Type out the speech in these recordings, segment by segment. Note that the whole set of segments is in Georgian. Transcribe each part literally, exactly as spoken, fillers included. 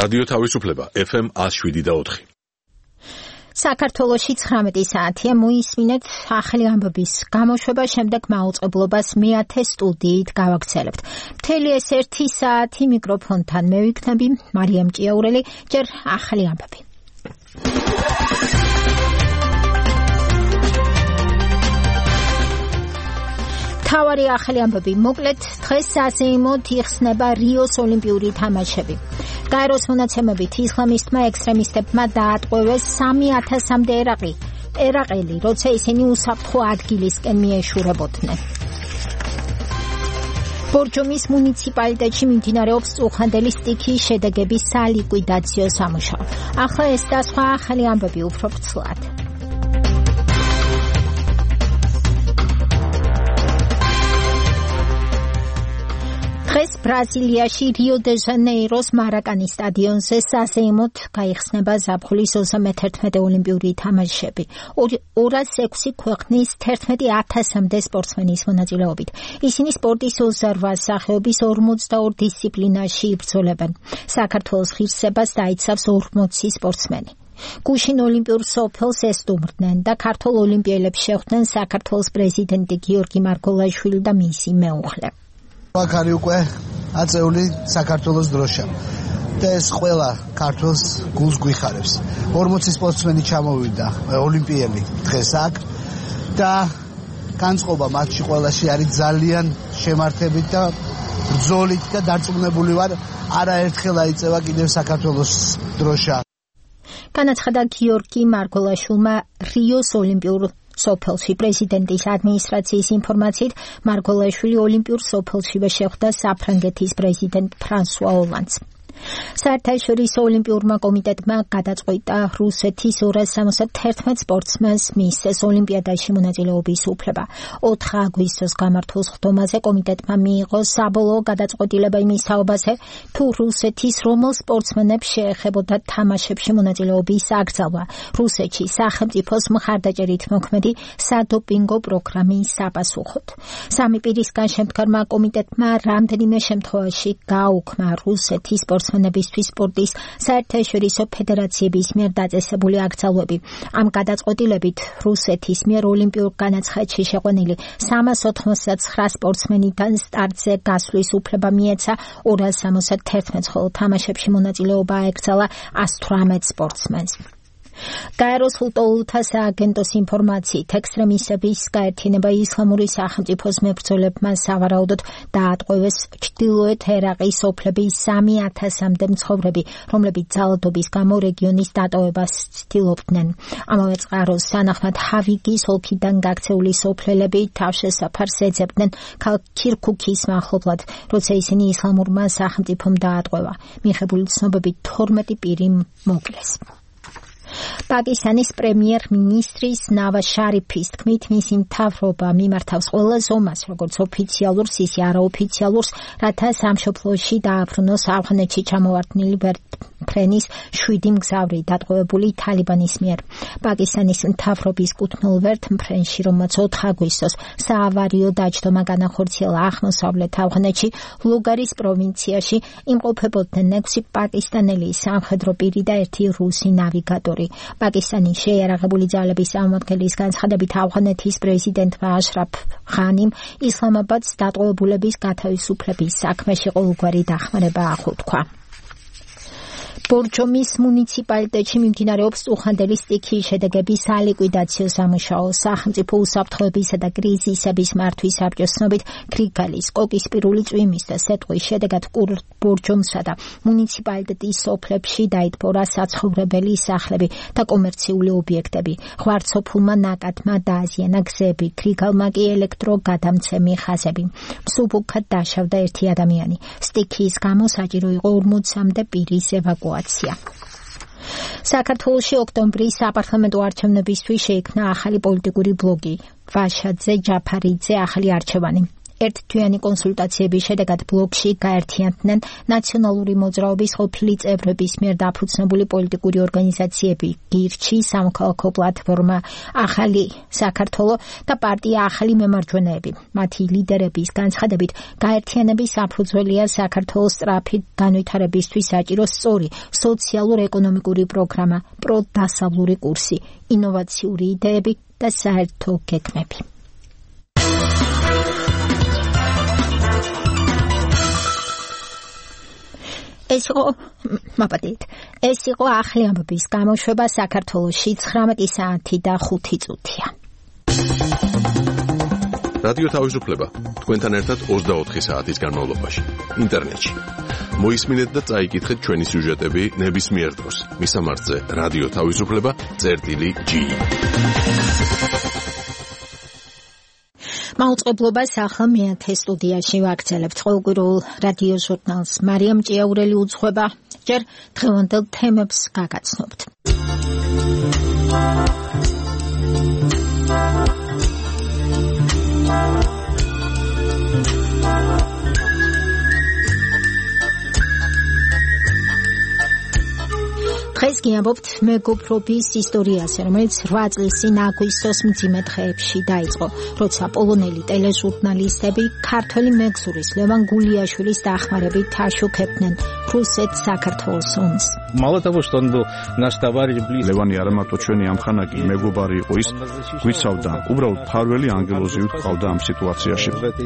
რადიო თავისუფლება F M one oh seven და four. საქართველოში ცხრამეტი საათია, მოისმინეთ ახალი ამბების გამოშვება, შემდეგ მაუწყებლობას მეათე სტუდიით გავაგრძელებთ. მთელი ეს ერთი საათი მიკროფონთან მე ვიქნები, მარიამ ჭიაურელი, ჯერ ახალი ამბები. თავარი ახალი ამბები, მოკლედ დღეს საზეიმოდ იხსნება რიოს ოლიმპიური თამაშები. გაეროს მონაცემებით ისლამისტმა ექსტრემისტებმა დაატყვევეს სამი ათასამდე ერაყი, ერაყელი, როცა ისინი უსაფრთხო ადგილისკენ მიეშურებოდნენ. ბორჯომის მუნიციპალიტეტში მიმდინარეობს წუხანდელი სტიქიის შედეგების სალიკვიდაციო სამუშაო. ახლა ეს და სხვა ახალი ამბები უფრო ვრცლად. დღეს ბრაზილიაში რიო-დე-ჟანეიროს მარაკანის სტადიონზე საზეიმოდ გაიხსნება ზაფხულის ოცდამეთერთმეტე ოლიმპიური თამაშები. ორას ექვსი ქვეყნის თერთმეტი ათასამდე სპორტსმენის მონაწილეობით. ისინი სპორტის ოცდარვა სახეობის ორმოცდაორ დისციპლინაში იბრძოლებენ. საქართველოს ღირსებას დაიცავს ორმოცი სპორტსმენი. გუშინ ოლიმპიურ სოფელს ესტუმრდნენ და ქართულ ოლიმპიელებს შეხვდნენ საქართველოს პრეზიდენტი გიორგი მარგოლაშვილი და მისი მეუღლე. აქ არის უკვე აწეული საქართველოს დროშა და ეს ყველა ქართულს გულს გვიხარებს. ორმოცი სპორტსმენი ჩამოვიდა ოლიმპიელი დღეს აქ და განწყობა მათში ყველაში არის ძალიან შემართებით და ბრძოლით და დარწმუნებული ვარ, არაერთხელ აიწევა კიდევ საქართველოს დროშა. განაცხადა გიორგი მარგოლაშვილმა რიოს ოლიმპიურ სოფელში. პრეზიდენტის ადმინისტრაციის ინფორმაციით, მარგოლაშვილი ოლიმპიურ სოფელშივე შეხვდა საფრანგეთის პრეზიდენტ ფრანსუა ოლანდს. საერთაშორისო ოლიმპიურმა კომიტეტმა გადაწყვიტა რუსეთის ორას სამოცდათერთმეტ სპორტსმენს მისცეს ოლიმპიადაში მონაწილეობის უფლება. ოთხ აგვისტოს გამართულ სხდომაზე კომიტეტმა მიიღო საბოლოო გადაწყვეტილება იმის თაობაზე, თუ რუსეთის რომელ სპორტსმენებს შეეხებოდა თამაშებში მონაწილეობის აკრძალვა. რუსეთში სახელმწიფოს მხარდაჭერით მოქმედი სადოპინგო პროგრამის საპასუხოდ. სამი პირისგან შემდგარმა კომიტეტმა რამდენიმე შემთხვევაში გააუქმა რუსეთის სპორტსმენებისთვის სპორტის საერთაშორისო ფედერაციების მიერ დაწესებული აკრძალვები. ამ გადაწყვეტილებით რუსეთის მიერ ოლიმპიურ განაცხადში შეყვანილი სამას ოთხმოცდათცხრა სპორტსმენიდან სტარტზე გასვლის უფლება მიეცა ორას სამოცდათერთმეტს, ხოლო თამაშებში მონაწილეობა აეკრძალა ასი თვრამეტ სპორტსმენს. გაეროს ულტოლთა სააგენტოს ინფორმაციით, ექსტრემისტების გაერთიანება ისლამური სახელმწიფოს მებრძოლებმა სავარაუდოდ დაატყვევეს ჩრდილოეთ ერაყის სოფლების სამი ათასამდე მცხოვრები, რომლებიც ძალადობის გამო რეგიონის დატოვებას ცდილობდნენ. ამავე წყაროს თანახმად ჰავიგის ოლქიდან გაქცეული სოფლელები თავშესაფარს ეძებდნენ ქალაქ ქირქუქის მახლობლად, როცა ისინი ისლამურმა სახელმწიფომ დაატყვევა. მიღებული ცნობებით თორმეტი პირი მოკლეს. პაკისტანის პრემიერ-მინისტრის ნავაზ შარიფის თქმით, მისი მთავრობა მიმართავს ყველა ზომას, როგორც ოფიციალურს, ისე არაოფიციალურს, რათა სამშობლოში დააბრუნოს ავღანეთში ჩამოვარდნილი ვერტმფრენის შვიდი მგზავრი დატყვევებული თალიბანის მიერ. პაკისტანის მთავრობის კუთვნილ ვერტმფრენში, რომელმაც ოთხ აგვისტოს საავარიო დაჯდომა განახორციელა აღმოსავლეთ ავღანეთში, ლუგარის პროვინციაში, იმყოფებოდნენ ექვსი პაკისტანელი სამხედრო პირი და ერთი რუსი ნავიგატორი. პაკისტანის შეიარაღებული ძალების წარმომადგენლის განცხადებით, ავღანეთის პრეზიდენტმა აშრაფ ღანიმ ისლამაბადს დატყვევებულების გათავისუფლების საქმეში ყოველგვარი დახმარება აღუთქვა. ბორჯომის მუნიციპალიტეტში მიმდინარეობს წუხანდელი სტიქიის შედეგების სალიკვიდაციო სამუშაო. სახელმწიფო უსაფრთხოებისა და კრიზისების მართვის საბჭოს ცნობით, გრიგალის, კოკისპირული წვიმის და სეტყვის შედეგად ბორჯომსა და მუნიციპალიტეტის სოფლებში დაიტბორა საცხოვრებელი სახლები და კომერციული ობიექტები. ღვარცოფულმა ნაკადმა დააზიანა გზები, გრიგალმა კი ელექტროგადამცემი ხაზები. მსუბუქად დაშავდა ერთი ადამიანი. სტიქიის გამო საჭირო იყო ორმოცამდე პირის ევაკუაცია. საქართველოში ოქტომბრის საპარლამენტო არჩევნებისთვის შეიქმნა ახალი პოლიტიკური ბლოკი. ვაშაძე, ჯაფარიძე, ახალი არჩევანი. ერთთვიანი კონსულტაციების შედეგად ბლოკში გაერთიანდნენ ნაციონალური მოძრაობის ყოფილი წევრების მიერ დაფუძნებული პოლიტიკური ორგანიზაციები გირჩი, სამოქალაქო პლატფორმა ახალი საქართველო და პარტია ახალი მემარჯვენეები. მათი ლიდერების განცხადებით გაერთიანების საფუძველია საქართველოს სწრაფი განვითარებისთვის საჭირო სწორი სოციალურ-ეკონომიკური პროგრამა, პროდასავლური კურსი, ინოვაციური იდეები და საერთო გეგმები. ეს იყო მაპატით. ეს იყო ახალი ამბების გამოშვება საქართველოში ცხრამეტი საათი და ხუთი წუთია. რადიო თავისუფლება თქვენთან ერთად ოცდაოთხი საათის განმავლობაში ინტერნეტში. მოისმინეთ და წაიკითხეთ ჩვენი სიუჟეტები ნებისმიერ დროს. მისამართზე რადიო თავისუფლება წერტილი ჯი. მაუწყებლობას ახლა მეათე სტუდიაში ვაგრძელებთ. ყოველკვირეულ რადიო ჟურნალს მარიამ ჭიაურელი უძღვება. ჯერ დღევანდელ თემებს გაგაცნობთ. დღეს გიამბობთ მეგობრობის ისტორიაზე, რომელიც რვა წლის წინ აგვისტოს მძიმე დღეებში დაიწყო, როცა პოლონელი ტელეჟურნალისტები ქართველი მეგზურის ლევან გულიაშვილის დახმარებით აშუქებდნენ რუსეთ-საქართველოს ომს. Мало того, что он был наш товарищ близкий. ლევანი არა მარტო ჩვენი ამხანაგი მეგობარი იყო, ის გვიცავდა, უბრალოდ ფარველი ანგელოზივით ყავდა ამ სიტუაციაში.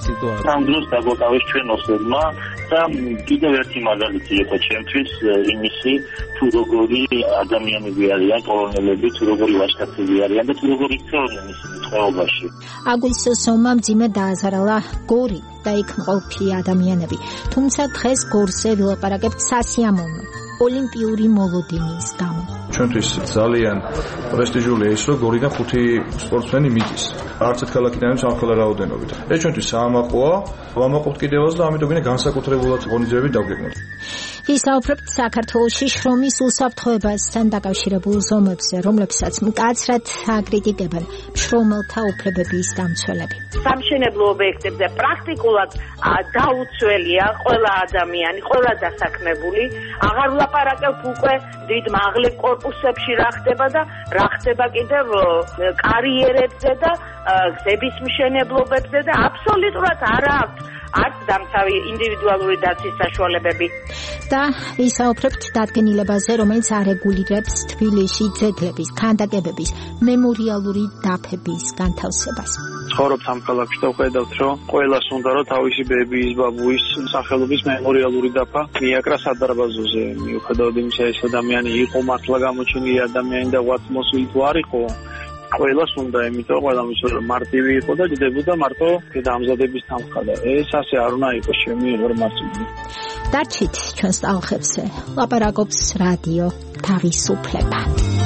ამ დროს დაგვაკავეს ჩვენ ოსლებმა და კიდევ ერთი მაგალითი იყო ჩემთვის იმისი, თუ როგორი ადამიანები არიან, პოლონელები, თუ როგორი ვაჟკაცები არიან და თუ როგორი იქცეოდნენ ისინი ცხოვრებაში. აგვისტოს ომმა მძიმე დააზარალა გორი და იქ მყოფი ადამიანები. თუმცა დღეს გორზე ვილაპარაკებთ სასიამოვნო ოლიმპიური მოლოდინის გამო. ჩვენთვის ძალიან პრესტიჟულია ის, რომ გორიდან ხუთი სპორტსმენი მიდის. არც ერთ ქალაქიდან ამ ხოლმე რაოდენობით. ეს ჩვენთვის საამაყოა, ვამაყობთ კიდევაც და ამიტომ ვინე განსაკუთრებულად ღონისძიებით დავგეგმოთ. ვისაუბრებთ საქართველოში შრომის უსაფრთხოებასთან დაკავშირებულ ზომებზე, რომლებსაც მკაცრად აკრიტიკებენ შრომელთა უფლებების დამცველები. სამშენებლო ობიექტებზე პრაქტიკულად დაუცველია ყველა ადამიანი, ყველა დასაქმებული. აღარ ვლაპარაკებ უკვე დიდ მაღლე კორპუსებში რა ხდება და რა ხდება კიდევ კარიერებზე და გზების მშენებლობებზე და აბსოლუტურად არა აქვს არც დამცავი ინდივიდუალური დაცვის საშუალებები. და ვისაუბრებთ დადგენილებაზე, რომელიც არეგულირებს თბილისში ძეგლების, ქანდაკებების, მემორიალური დაფების განთავსებას. ცხოვრობთ ამ ქალაქში და ვხედავთ, რომ ყველას უნდა რომ თავისი ბებიის, ბაბუის სახელობის მემორიალური დაფა მიაკრა სადარბაზოზე. მიუხედავად იმისა, ეს ადამიანი იყო მართლა გამოჩენილი ადამიანი და ვაც მოსული თუ არ იყო, ყველას უნდა, იმიტომ ყველამ ის მარტივი იყო და ჯდებოდა მარტო დამზადების თანხა და ეს ასე არ უნდა იყოს ჩემი ინფორმაცია. დარჩით ჩვენს ტალღებზე, ლაპარაკობს რადიო თავისუფლება.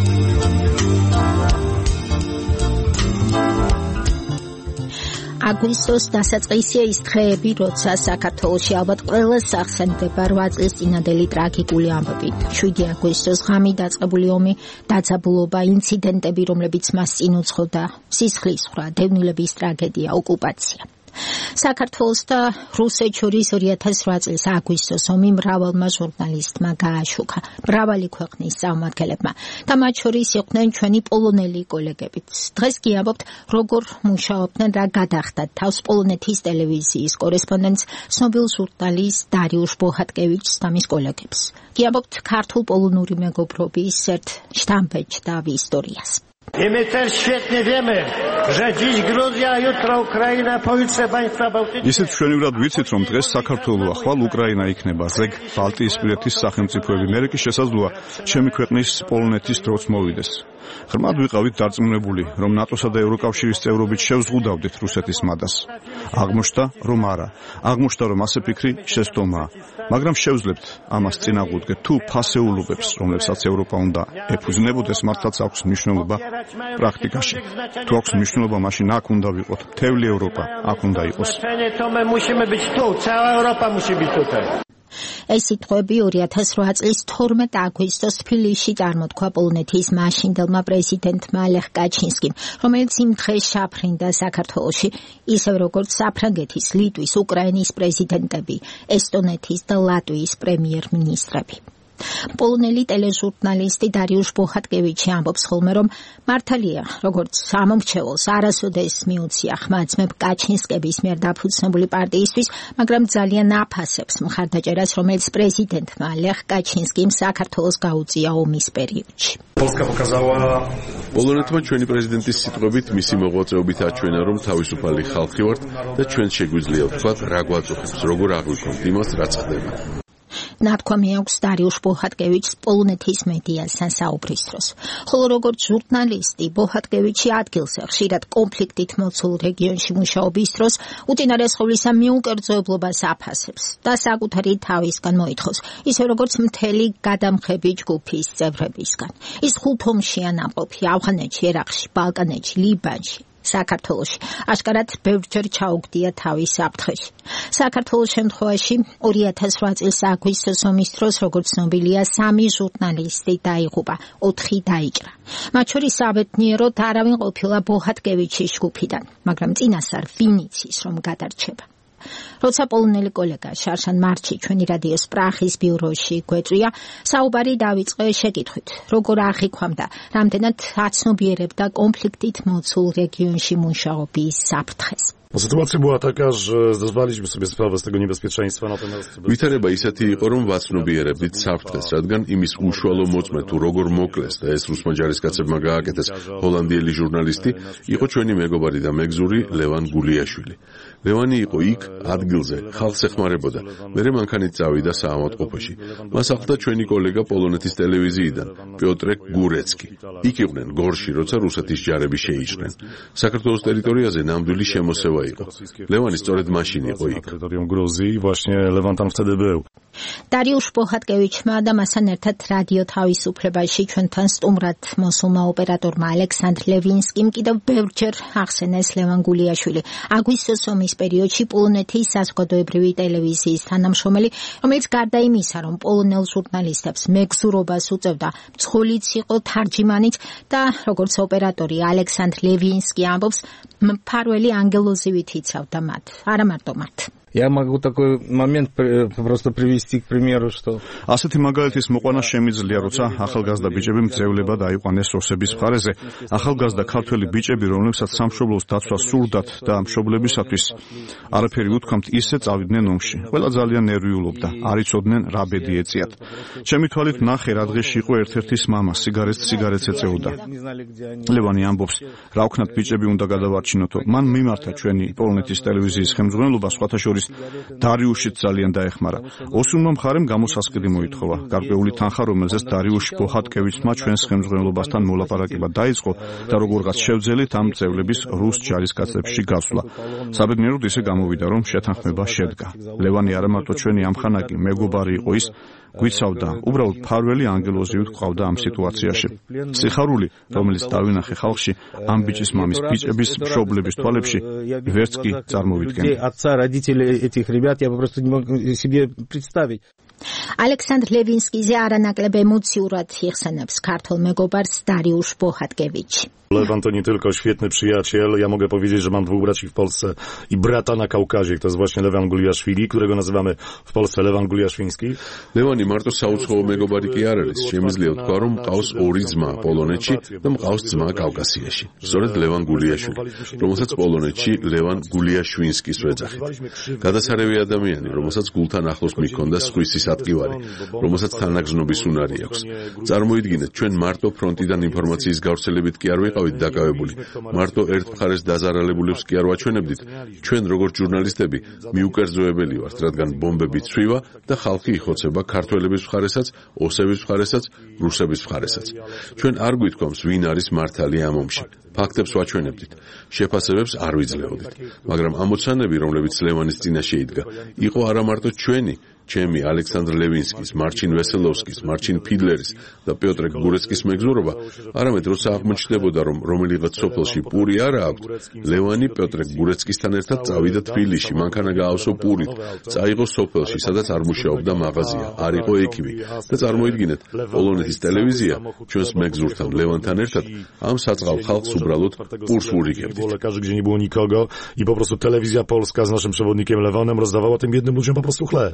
აგვისტოს დასაწყისია ის დღეები, როცა საქართველოში ალბათ ყველას ახსენდება რვა წლის წინანდელი ტრაგიკული ამბები. შვიდი აგვისტოს ღამით დაწყებული ომი, დაძაბულობა, ინციდენტები, რომლებიც მას წინ უძღოდა, სისხლისღვრა, დევნილების ტრაგედია, ოკუპაცია. საქართველოს და რუსეთს შორის ორი ათას რვა წლის აგვისტოს ომი მრავალმა ჟურნალისტმა გააშუქა, მრავალი ქვეყნის წარმომადგენლებმა და მათ შორის იყვნენ ჩვენი პოლონელი კოლეგებიც. დღეს გიამბობთ, როგორ მუშაობდნენ, რა გადახდათ თავს პოლონეთის ტელევიზიის კორესპონდენტს, ცნობილ ჟურნალისტ დარიუშ ბოჰატკევიჩს და მის კოლეგებს. გიამბობთ ქართულ-პოლონური მეგობრობის ერთ შტამპეჭდავ ისტორიას. I my też świetnie wiemy, że dziś Gruzja, jutro Ukraina, pojutrze państwa bałtyckie. ისეთ ჩვენივრად ვიცით, რომ დღეს საქართველო, ახვალ უკრაინა იქნება, ზეგ ბალტიისპირეთის სახელმწიფოები. მე კი შესაძლოა ჩემი ქვეყნის პოლონეთის დროც მოვიდეს. ღრმად ვიყავით დარწმუნებული, რომ ნატოსა და ევროკავშირის წევრობით შევზღუდავდით რუსეთის მადას. აღმოჩნდა, რომ არა. აღმოჩნდა, რომ ასე ფიქრი შესტომაა. მაგრამ შევძლებთ ამას წინააღმდეგეთ თუ ფასეულობებს, რომლებსაც ევროპა უნდა ეფუძნებოდეს, მართლაც აქვს მნიშვნელობა პრაქტიკაში. თუ აქვს მნიშვნელობა, მაშინ აქ უნდა ვიყოთ. მთელი ევროპა აქ უნდა იყოს. ეს სიტყვები ორი ათას რვა წლის თორმეტ აგვისტოს თბილისში წარმოთქვა პოლონეთის მაშინდელმა პრეზიდენტმა ლეხ კაჩინსკიმ, რომელიც იმ დღეს შაფრინდა საქართველოში, ისევ როგორც საფრანგეთის, ლიტვის, უკრაინის პრეზიდენტები, ესტონეთის და ლატვიის პრემიერ-მინისტრები. პოლონელი ტელეჟურნალისტი დარიუშ ბოხატკევიჩი ამბობს ხოლმე, რომ მართალია, როგორც ამომრჩეველს არასოდეს მიუცია ხმა ძმებ კაჩინსკების მიერ დაფუძნებული პარტიისთვის, მაგრამ ძალიან აფასებს მხარდაჭერას, რომელიც პრეზიდენტმა ლეხ კაჩინსკიმ საქართველოს გაუწია ომის პერიოდში. პოლონეთმა ჩვენი პრეზიდენტის სიტყვებით მისი მოღვაწეობით აჩვენა, რომ თავისუფალი ხალხი ვართ და ჩვენ შეგვიძლია ვთქვათ, რა გვაწუხებს, როგორ აღვიქვამთ იმას, რაც ხდება. ნათქვამი აქვს დარიუშ ბოხატკევიჩს პოლონეთის მედიასთან საუბრის დროს. ხოლო როგორც ჟურნალისტი, ბოხატკევიჩი ადგილზე ხშირად კონფლიქტით მოცულ რეგიონში მუშაობის დროს უწინარეს ყოვლისა მიუკერძოებლობას აფასებს და საკუთარი თავისგან მოითხოვს, ისე როგორც მთელი გადამხები ჯგუფის წევრებისგან. ის ხუთ ომშია ნაყოფი ავღანეთში, ერაყში, ბალკანეთში, ლიბანში. საქართველოში აშკარად ბევრჯერ ჩაუგდია თავის საფრთხეში. საქართველოს შემთხვევაში ორი ათას რვა წლის აგვისტოს ომის დროს, როგორც ცნობილია, სამი ჟურნალისტი დაიღუპა, ოთხი დაიჭრა. მათ შორის საბედნიეროდ არავინ ყოფილა ბოხატკევიჩის ჯგუფიდან, მაგრამ წინასწარ ვინ იცის, რომ გადარჩება. როცა პოლონელი კოლეგა შარშან მარჩი ჩვენი რადიოს პრაღის ბიუროში გვეწვია, საუბარი დავიწყე შეკითხვით, როგორ აღიქვამდა, რამდენად აცნობიერებდა კონფლიქტით მოცულ რეგიონში მუშაობის საფრთხეს. Sytuacja była taka, że zdawaliśmy sobie sprawę z tego niebezpieczeństwa, natomiast... ვითარება ისეთი იყო, რომ ვაცნობიერებდით საფრთხეს, რადგან იმის უშუალო მოწმე თუ როგორ მოკლეს და ეს რუსმა ჯარისკაცებმა გააკეთეს ჰოლანდიელი ჟურნალისტი, იყო ჩვენი მეგობარი და მეგზური ლევან გულიაშვილი. ლევანი იყო იქ, ადგილზე, ხალხს ეხმარებოდა. მერე მანქანით წავიდა საავადმყოფოში. მას ახლდა ჩვენი კოლეგა პოლონეთის ტელევიზიიდან, პიოტრე გურეცკი. იქ იყვნენ გორში, როცა რუსეთის ჯარები შეიჭრნენ. საქართველოს ტერიტორიაზე ნამდვილი შემოსევა იყო. ლევანი სწორედ მაშინ იყო იქ. დარიუშ ბოხატკევიჩმა და მასთან ერთად რადიო თავისუფლებაში ჩვენთან სტუმრად მოსულმა ოპერატორმა ალექსანდრ ლევინსკიმ კიდევ ბევრჯერ ახსენეს ლევან გულიაშვილი, აგვისტოს ომის პერიოდში პოლონეთის საზოგადოებრივი ტელევიზიის თანამშრომელი, რომელიც გარდა იმისა, რომ პოლონელ ჟურნალისტებს მეგზურობას უწევდა, მძღოლიც იყო, თარჯიმანიც და როგორც ოპერატორი ალექსანდრ ლევინსკი ამბობს, მფარველი ანგელოზივით იცავდა მათ, არა მარტო მათ. Я могу такой момент просто привести к примеру, что ასეთი მაგალითის მოყვანა შემიძლია, როცა ახალგაზრდა ბიჭები მძევლება დაიყვანეს რუსების მხარეზე. ახალგაზრდა ქართველი ბიჭები, რომლებსაც სამშობლოს დაცვა სურდათ და მშობლებისათვის არაფერი უთქვამთ, ისე წავიდნენ ომში. ყველა ძალიან ნერვიულობდა, არ იცოდნენ რა ბედი ეწიათ. ჩემი თვალით ნახე, რა დღეში იყო ერთ-ერთის მამა, სიგარეტს სიგარეტს ეწეოდა. ლევანი ამბობს, რა ვქნათ ბიჭები უნდა გადავარჩინოთო. მან მიმართა ჩვენი პოლონეთის ტელევიზიის ხელმძღვანელობა, სხვათა შორის დარიუშიც ძალიან დაეხმარა. ოსურმა მხარემ გამოსასყიდი მოითხოვა. გარკვეული თანხა, რომელზეც დარიუშ ბოხატკევიჩმა ჩვენს ხელმძღვანელობასთან მოლაპარაკება დაიწყო და როგორღაც შევძელით ამ წევლების რუს ჯარისკაცებში გასვლა. საბედნიეროდ ისე გამოვიდა, რომ შეთანხმება შედგა. ლევანი არა მარტო ჩვენი ამხანაგი მეგობარი იყო, ის გვიცავდა, უბრალოდ ფარველი ანგელოზივით გვყავდა ამ სიტუაციაში. სიხარული, რომელიც დავინახე ხალხში, ამ ბიჭის მამის ბიჭების მშობლების თვალებში ვერც კი წარმოვიდგენდი. этих ребят я просто не могу себе представить. ალექსანდრ ლევინსკიზე არანაკლებ ემოციურად იხსენებს ქართულ მეგობარს დარიუშ ბოხატკევიჩი. Lewan to nie tylko świetny przyjaciel, ja mogę powiedzieć, że mam dwóch braci w Polsce i brata na Kaukazie, to jest właśnie Lewan Guliaszwili, którego nazywamy w Polsce Lewan Guliaszwiński. ლევანი მარტო საუცხოო მეგობარი კი არ არის, შემიძლია თქვა, რომ მყავს ორი ძმა პოლონეთში და მყავს ძმა კავკასიაში. სწორედ ლევან გულიაშვილი, რომელსაც პოლონეთში ლევან გულიაშვინსკის ვეძახით. გადასარევი ადამიანი, რომელსაც გულთან ახლოს მიქონდა სხვისის ატკივარი, რომელსაც თანაგზნობის უნარი აქვს. წარმოიდგინეთ, ჩვენ მარტო ფრონტიდან ინფორმაციის გავრცელებით კი არ ვიყავით დაკავებული. მარტო ერთ მხარეს დაზარალებულებს კი არ ვაჩვენებდით. ჩვენ როგორც ჟურნალისტები მიუკერძოებელი ვართ, რადგან ბომბები ცვივა და ხალხი იხოცება ქართველების მხარესაც, ოსების მხარესაც, რუსების მხარესაც. ჩვენ არ გვითქვამს, ვინ არის მართალი ამ ომში. ფაქტებს ვაჩვენებდით. შეფასებებს არ ვიძლეოდით. მაგრამ ამოცანები, რომლებიც ლევანის წინაშე იდგა, იყო არა მარტო ჩვენი, ჩემი ალექსანდრ ლევინსკის, მარჩინ ვესელოვსკის, მარჩინ ფიდლერის და პიოტრ გურეცკის მეგზურობა, არამედ როცა აღმოჩნდებოდა, რომ რომელიღაც სოფელში პური არა აქვს, ლევანი პიოტრ გურეცკისთან ერთად წავიდა თბილისში, მანქანა გაავსო პურით, წაიღო სოფელში, სადაც არ მუშაობდა მაღაზია, არ იყო ექიმი და წარმოიდგინეთ, პოლონეთის ტელევიზია ჩვენს მეგზურთან ლევანთან ერთად am saczał Halks ubralud purs w lekarzy, gdzie nie było nikogo i po prostu telewizja polska z naszym przewodnikiem Lewanem rozdawała tym biednym ludziom po prostu chleb.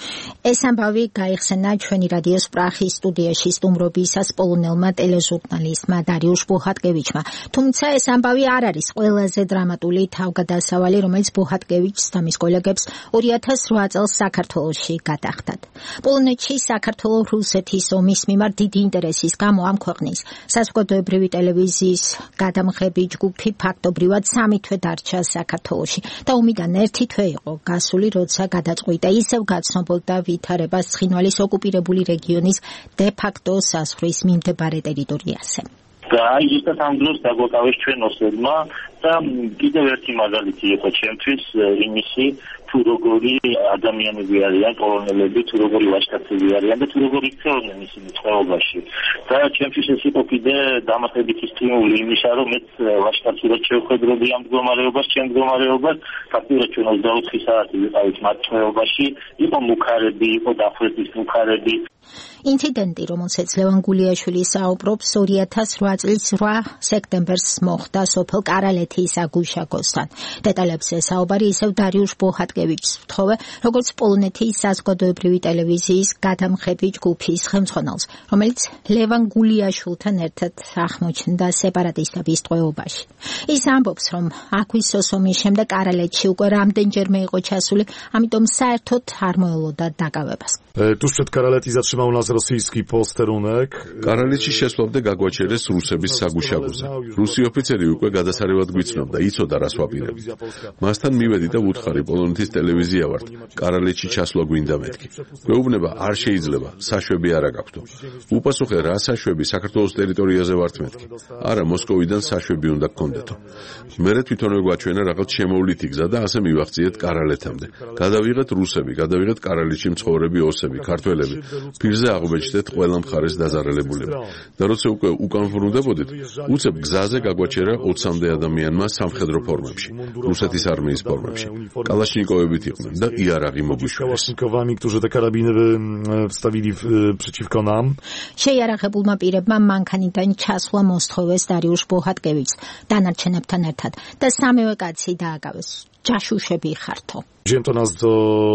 ეს ამბავი გაიხსენა ჩვენი რადიოს პრახის სტუდიაში სტუმრობისას პოლონელმა ტელეჟურნალისტმა დარიუშ ბოჰატკევიჩმა. თუმცა ეს ამბავი არ არის ყველაზე დრამატული თავგადასავალი, რომელიც ბოჰატკევიჩს და მის კოლეგებს ორი ათას რვა წელს საქართველოში გადახდათ. პოლონეთში საქართველო-რუსეთის ომის მიმართ დიდი ინტერესის გამო ამ ქვეყნის საზოგადოებრივი ტელევიზიის გადამღები ჯგუფი ფაქტობრივად სამი თვე დარჩა საქართველოში და ომიდან ერთი თვე იყო გასული, როცა გადაწყვიტა ისევ გაცნობ და ვითარებას ცხინვალის ოკუპირებული რეგიონის დე-ფაქტო საზღვრის მიმდებარე ტერიტორიაზე. და აი ზუსტად ამ დროს დაგვაკავეს ჩვენ ოსებმა და კიდევ ერთი მაგალითი იყო ჩემთვის იმისი, თუ როგორი ადამიანები არიან პოლონელები, თუ როგორი ვაჟკაცები არიან და თუ როგორი იქცეოდნენ ისინი ცხოვრებაში. და ჩემთვის ეს იყო კიდე დამატებითი სტიმული იმისა, რომ მეც ვაჟკაცურად შევხედროდი ამ მდგომარეობას, ჩემ მდგომარეობას, ფაქტობრივად ჩვენ ოცდაოთხი საათი ვიყავით მათ ცხოვრებაში, იყო მუქარები, იყო დახვრეტის მუქარები. ინციდენტი, რომელსაც ლევან გულიაშვილი საუბრობს, ორი ათას რვა წლის რვა სექტემბერს მოხდა სოფელ კარალეთის აგუშაკოსთან. დეტალებზე საუბარი ისევ დარიუშ ბოჰატკევიჩს ვთხოვე, როგორც პოლონეთის საზოგადოებრივი ტელევიზიის გადამღები ჯგუფის ხელმძღვანელს, რომელიც ლევან გულიაშვილთან ერთად აღმოჩნდა სეპარატისტების ტყვეობაში. ის ამბობს, რომ აგვისოს ომის შემდეგ კარალეთში უკვე რამდენჯერმე იყო czasuli, ამიტომ საერთოდ არ მოელოდა დაკავებას. Tuż przed Karaleti zatrzymał nas rosyjski posterunek. Karalეთში შესვლამდე გაგვაჩერეს რუსების საგუშაგოზე. რუსი ოფიცერი უკვე გადასარევად გვიცნობდა, იცოდა რას ვაპირებთ. მასთან მივედი და ვუთხარი, პოლონეთის ტელევიზია ვართ. კარალეთში ჩასვლა გვინდა მეთქი. გვეუბნება, არ შეიძლება, საშვები არ აქვს. უპასუხე, რა საშვები საქართველოს ტერიტორიაზე ვართ მეთქი. არა, მოსკოვიდან საშვები უნდა გქონდეთო. მერე თვითონვე გვაჩვენა რაღაც შემოვლითი გზა და ასე მივახციეთ კარალეთამდე. გადავიღეთ რუსები, გადავიღეთ კარალეთში მცხოვრები ოსები, ქართველები. პირზე აღმოჩნდეთ ყველა მხარეს დაზარალებულები. და როცა უკვე უკან ვრუნდებოდით, უცებ გზაზე გაგვაჩერა ოცამდე ადამიანმა სამხედრო ფორმებში, რუსეთის არმიის ფორმებში. კალაშნიკოვებით იყვნენ და იარაღი მოგვიშვეს. którzy te karabiny wstawili przeciwko nam. შეიარაღებულმა პირებმა მანქანიდან ჩასვლა მოსთხოვეს დარიუშ ბოჰატკევიჩს დანარჩენებთან ერთად და სამივე კაცი დააგავეს. ჯაშუშები ხართო. Wzięto nas do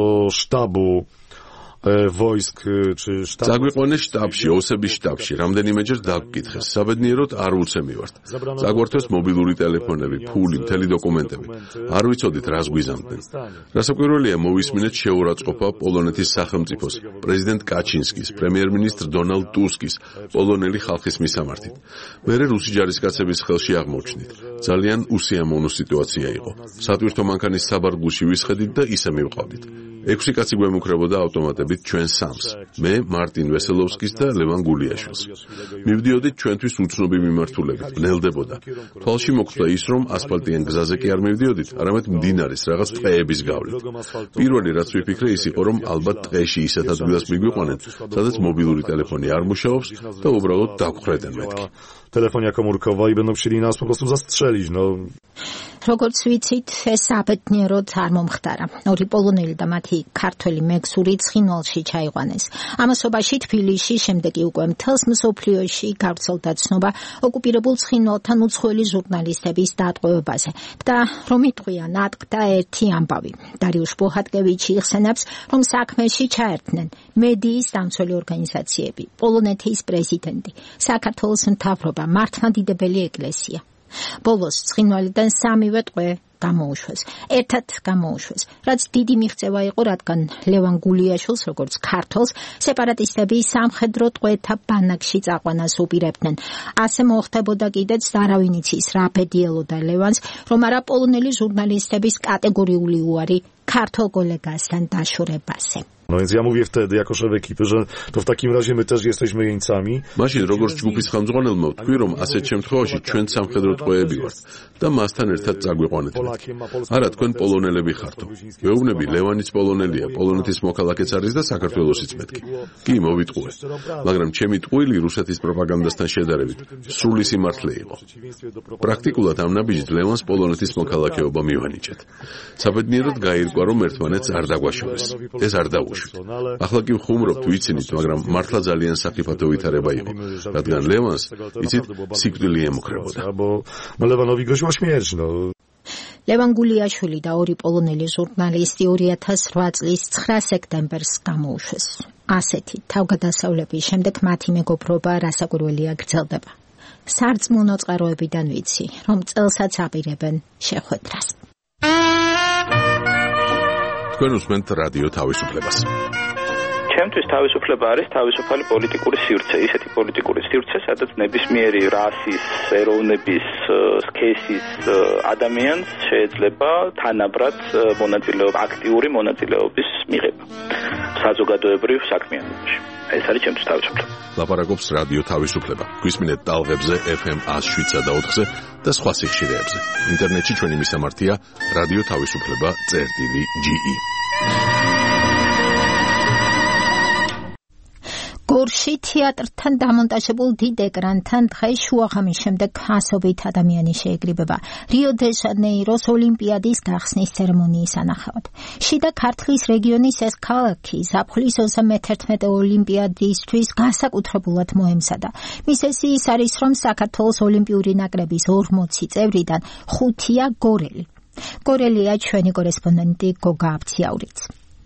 sztabu wojsk czy sztab. Zaგვიყვანეს შტაბში, ოსების შტაბში, რამდენიმეჯერ დაგკითხეს. საბედნიეროდ არ უცემივართ. Zaგვართვეს მობილური ტელეფონები, ფული, მთელი დოკუმენტები. არ ვიცოდით რას გვიზამდნენ. რასაკვირველია, მოვისმინეთ შეურაცხყოფა პოლონეთის სახელმწიფოს, პრეზიდენტ კაჩინსკის, პრემიერ-მინისტრ დონალდ ტუსკის, პოლონელი ხალხის მისამართით. მერე რუსი ჯარისკაცების ხელში აღმოჩნდით. ძალიან უსიამოვნო სიტუაცია იყო. სატვირთო მანქანის საბარგულში ვისხედით და ისე მივყავდით. ექვსი კაცი გვემუქრებოდა ავტომატებით ჩვენ სამს. მე, მარტინ ვესელოვსკის და ლევან გულიაშვილს. მივდიოდით ჩვენთვის უცნობი მიმართულებით, ვნელდებოდა. თვალში მოხვდა ის, რომ ასფალტიან გზაზე კი არ მივდიოდით, არამედ მდინარის რაღაც ტყეების გავლით. პირველი რაც ვიფიქრე ის იყო, რომ ალბათ ტყეში ისეთ ადგილას მიგვიყვანენ, სადაც მობილური ტელეფონი არ მუშაობს და უბრალოდ დაგვრეტენ მეთქი. Telefonia komórkowa i będą chcieli nas po prostu zastrzelić, no. როგორც ვიცით, ეს აბედნიეროდ არ მომხდარა. ორი პოლონელი და მათი ქართველი მეგზური ცხინვალში ჩაიყვანეს. ამასობაში თბილისში, შემდეგ კი უკვე მთელს მსოფლიოში გავრცელდა ცნობა ოკუპირებულ ცხინვალთან უცხოელი ჟურნალისტების დატყვევებაზე. და რომ იტყვიან, ატყდა ერთი ამბავი. დარიუშ ბოჰატკევიჩი იხსენებს, რომ საქმეში ჩაერთნენ მედიის დამცველი ორგანიზაციები, პოლონეთის პრეზიდენტი, საქართველოს მთავრობა, მართლმადიდებელი ეკლესია. ბოლოს ცხინვალიდან სამივე ტყვე გამოუშვეს. ერთად გამოუშვეს, რაც დიდი მიღწევა იყო, რადგან ლევან გულიაშვილს, როგორც ქართველს, სეპარატისტები სამხედრო ტყვეთა ბანაკში წაყვანას უპირებდნენ. ასე მოხდებოდა კიდეც და არავინ იცის რა ბედიელოდა ლევანს, რომ არა პოლონელი ჟურნალისტების კატეგორიული უარი ქართულ კოლეგასთან დაშორებაზე. No więc ja mówię wtedy, jako szef ekipy, że to w takim razie my też jesteśmy jeńcami. მაშინ როგორც ჯგუფის ხელმძღვანელმა ვთქვი, რომ ასეთ შემთხვევაში ჩვენ სამხედრო ტყვეები ვართ და მასთან ერთად წაგვიყვანეთ. არა, თქვენ პოლონელები ხართო. ვეუბნები, ლევანიც პოლონელია, პოლონეთის მოქალაქეც არის და საქართველოსიც მეთქი. კი, მოვიტყუე. მაგრამ ჩემი ტყუილი რუსეთის პროპაგანდასთან შედარებით სრული სიმართლე იყო. პრაქტიკულად ამ ნაბიჯით ლევანს პოლონეთის მოქალაქეობა მივანიჭეთ. საბედნიეროდ გაირკვა, რომ ერთმანეთს არ დაგვაშორეს. ეს არ დავუშვით. ახლა კი ვხუმრობთ, ვიცინით, მაგრამ მართლა ძალიან საფრთხო ვითარება იყო, რადგან ლევანს, იცით, სიკვდილი ემუქრებოდა. ლევან გულიაშვილი და ორი პოლონელი ჟურნალისტი ორი ათას რვა წლის ცხრა სექტემბერს გამოუშვეს. ასეთი თავგადასავლების შემდეგ მათი მეგობრობა რასაკვირველია გრძელდება. სარწმუნო წყაროებიდან ვიცი, რომ წელსაც აპირებენ შეხვედრას. თქვენ უსმენთ რადიო თავისუფლებას. ჩემთვის თავისუფლება არის თავისუფალი პოლიტიკური სივრცე, ისეთი პოლიტიკური სივრცე, სადაც ნებისმიერი რასის, ეროვნების, სქესის ადამიანს შეიძლება თანაბრად მონაწილეობა, აქტიური მონაწილეობის მიღება საზოგადოებრივ საქმიანობაში. ეს არის ჩემთვის თავისუფლება. ლაპარაკობს რადიო თავისუფლება. გვისმინეთ ტალღებზე ეფ ემ ათს შვიდსა და ოთხზე და სხვა სიხშირეებზე. ინტერნეტში ჩვენი მისამართია რადიო თავისუფლება წერტილი ჯი ი. გორში თეატრთან დამონტაჟებულ დიდ ეკრანთან დღეს შუაღამის შემდეგ ასობით ადამიანი შეეკრიბება რიო დე ჟანეიროს ოლიმპიადის გახსნის ცერემონიის სანახავად. შიდა ქართლის რეგიონის ეს ქალაქი ზაფხულის ოცდამეთერთმეტე ოლიმპიადისთვის განსაკუთრებულად მოემზადა. მისესი ის არის, რომ საქართველოს ოლიმპიური ნაკრების ორმოცი წევრიდან ხუთია გორელი. გორელია ჩვენი კორესპონდენტი გოგა აბციაურიც.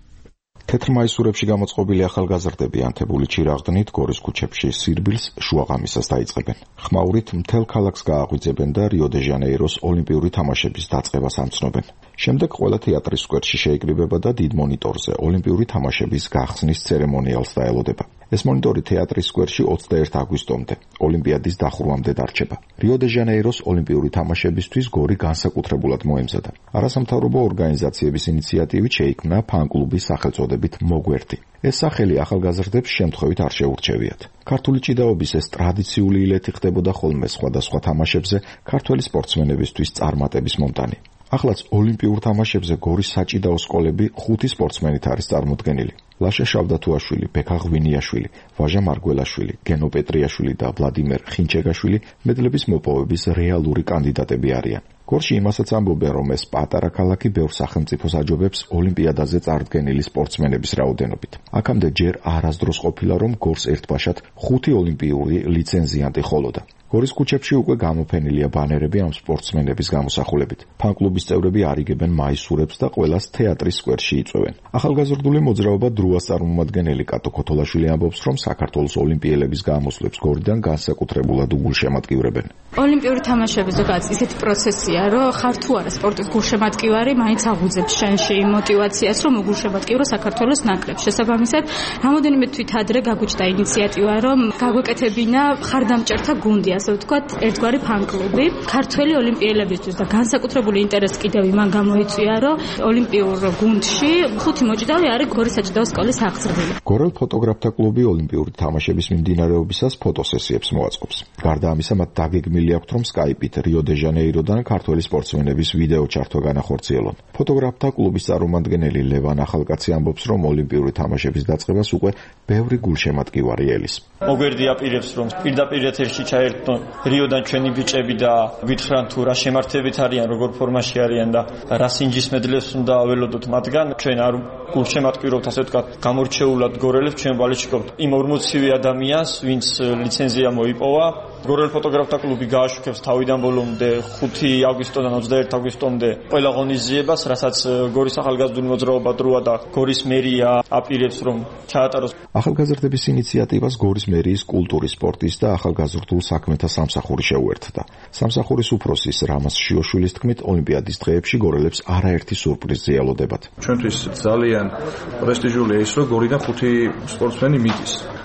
თეთრ მაისურებში გამოწყობილი ახალგაზრდები ანთებული ჩირაღდნით გორის ქუჩებში სირბილს შუაღამისას დაიწყებენ. ხმაურით მთელ ქალაქს გააღვიძებენ და რიო დე ჟანეიროს ოლიმპიური თამაშების დაწყებას ამცნობენ. შემდეგ ყველა თეატრის სკვერში შეიკრიბება და დიდ მონიტორზე ოლიმპიური თამაშების გახსნის ცერემონიალს დაელოდება. ეს მონიტორი თეატრის სკვერში ოცდაერთი აგვისტომდე, ოლიმპიადის დახურვამდე დარჩება. რიო დე ჟანეიროს ოლიმპიური თამაშებისთვის გორი განსაკუთრებულად მოემზადა. არასამთავრობო ორგანიზაციების ინიციატივით შეიქმნა ფან-კლუბის სახელწოდებით მოგვერდი. ეს სახელი ახალგაზრდებს შემთხვევით არ შეურჩევიათ. ქართული ჭიდაობის ეს ტრადიციული ილეთი ხდებოდა ხოლმე სხვადასხვა თამაშებზე ქართველი სპორტსმენებისთვის წარმატების მომტანი. ახლაც ოლიმპიურ თამაშებზე გორის საჭიდაო სკოლები ხუთი სპორტსმენით არის წარმოდგენილი. ლაშა შავდათუაშვილი, ბექა ღვინიაშვილი, ვაჟა მარგველაშვილი, გენო პეტრიაშვილი და ვლადიმერ ხინჩეგაშვილი მედლების მოპოვების რეალური კანდიდატები არიან. გორში იმასაც ამბობენ, რომ ეს პატარა ქალაქი ბევრ სახელმწიფოს აჯობებს ოლიმპიადაზე წარდგენილი სპორტსმენების რაოდენობით. აქამდე ჯერ არასდროს ყოფილა, რომ გორს ერთბაშად ხუთი ოლიმპიური ლიცენზიანტი ხოლოდა. გორის ქუჩებში უკვე გამოფენილია ბანერები ამ სპორტსმენების გამოსახულებით. ფან-კლუბის წევრები არიგებენ მაისურებს და ყველას თეატრის სკვერში იწვევენ. ახალგაზრდული მოძრაობა დრუას წარმომადგენელი კატო ქოთოლაშვილი ამბობს, რომ საქართველოს ოლიმპიელების გამოსვლებს გორიდან განსაკუთრებულად უგულშემატკივრებენ. ოლიმპიური თამაშები ზოგადად ისეთი პროცესია, რომ ხარ თუ არა სპორტის გულშემატკივარი, მაინც აღვიძებს შენში мотивაციას, რომ უგულშემატკივრო საქართველოს ნაკრებს. შესაბამისად, რამოდენიმე თვით ადრე გაგვიჩნდა ინიციატივა, რომ გაგვეკეთებინა ხარდამჭერთა გუნდი, ასე ვთქვათ, ერთგვარი ფან-კლუბი ქართველი ოლიმპიელებისთვის და განსაკუთრებული ინტერესი კიდევ იმან გამოიწვია, რომ ოლიმპიურ გუნდში ხუთი მოჭიდავე არის გორის საჭიდაო სკოლის აღზრდილი. გორელ ფოტოგრაფთა კლუბი ოლიმპიური თამაშების მიმდინარეობისას ფოტოსესიებს მოაწყობს. გარდა ამისა, მათ დაგეგმილი აქვთ, რომ სკაიპით რიო დე ჟანეიროდან ქართველი სპორტსმენების ვიდეო ჩართვა განახორციელონ. ფოტოგრაფთა კლუბის წარმომადგენელი ლევან ახალკაცი ამბობს, რომ ოლიმპიური თამაშების დაწყებას უკვე ბევრი გულშემატკივარი ელის. მოგვერდი აპირებს, რომ პირდაპირ ეთერში ჩაერთონ რიოდან ჩვენი ბიჭები და ვითხრან თუ რა შემართებით არიან, როგორ ფორმაში არიან და რა სინჯის მედლებს უნდა აველოდოთ მათგან. ჩვენ არ გულშემატკივრობთ, ასე ვთქვათ, გამორჩეულად გორელებს, ჩვენ ვალიჩიკობთ იმ ორმოცივე ადამიანს, ვინც ლიცენზია მოიპოვა. გორელ ფოტოგრაფთა კლუბი გააშუქებს თავიდან ბოლომდე ხუთი აგვისტოდან ოცდაერთი აგვისტომდე ყველა ღონისძიებას, რასაც გორის ახალგაზრდული მოძრაობა დროა და გორის მერია აპირებს, რომ ჩაატაროს. ახალგაზრდების ინიციატივას გორის მერიის კულტურის, სპორტის და ახალგაზრდულ საქმეთა სამსახური შეუერთდა. სამსახურის უფროსის რამაზ შიოშვილის თქმით, ოლიმპიადის დღეებში გორელებს არაერთი სურპრიზი ელოდებათ. ჩვენთვის ძალიან პრესტიჟულია ის, რომ გორიდან ხუთი სპორტსმენი მიდის.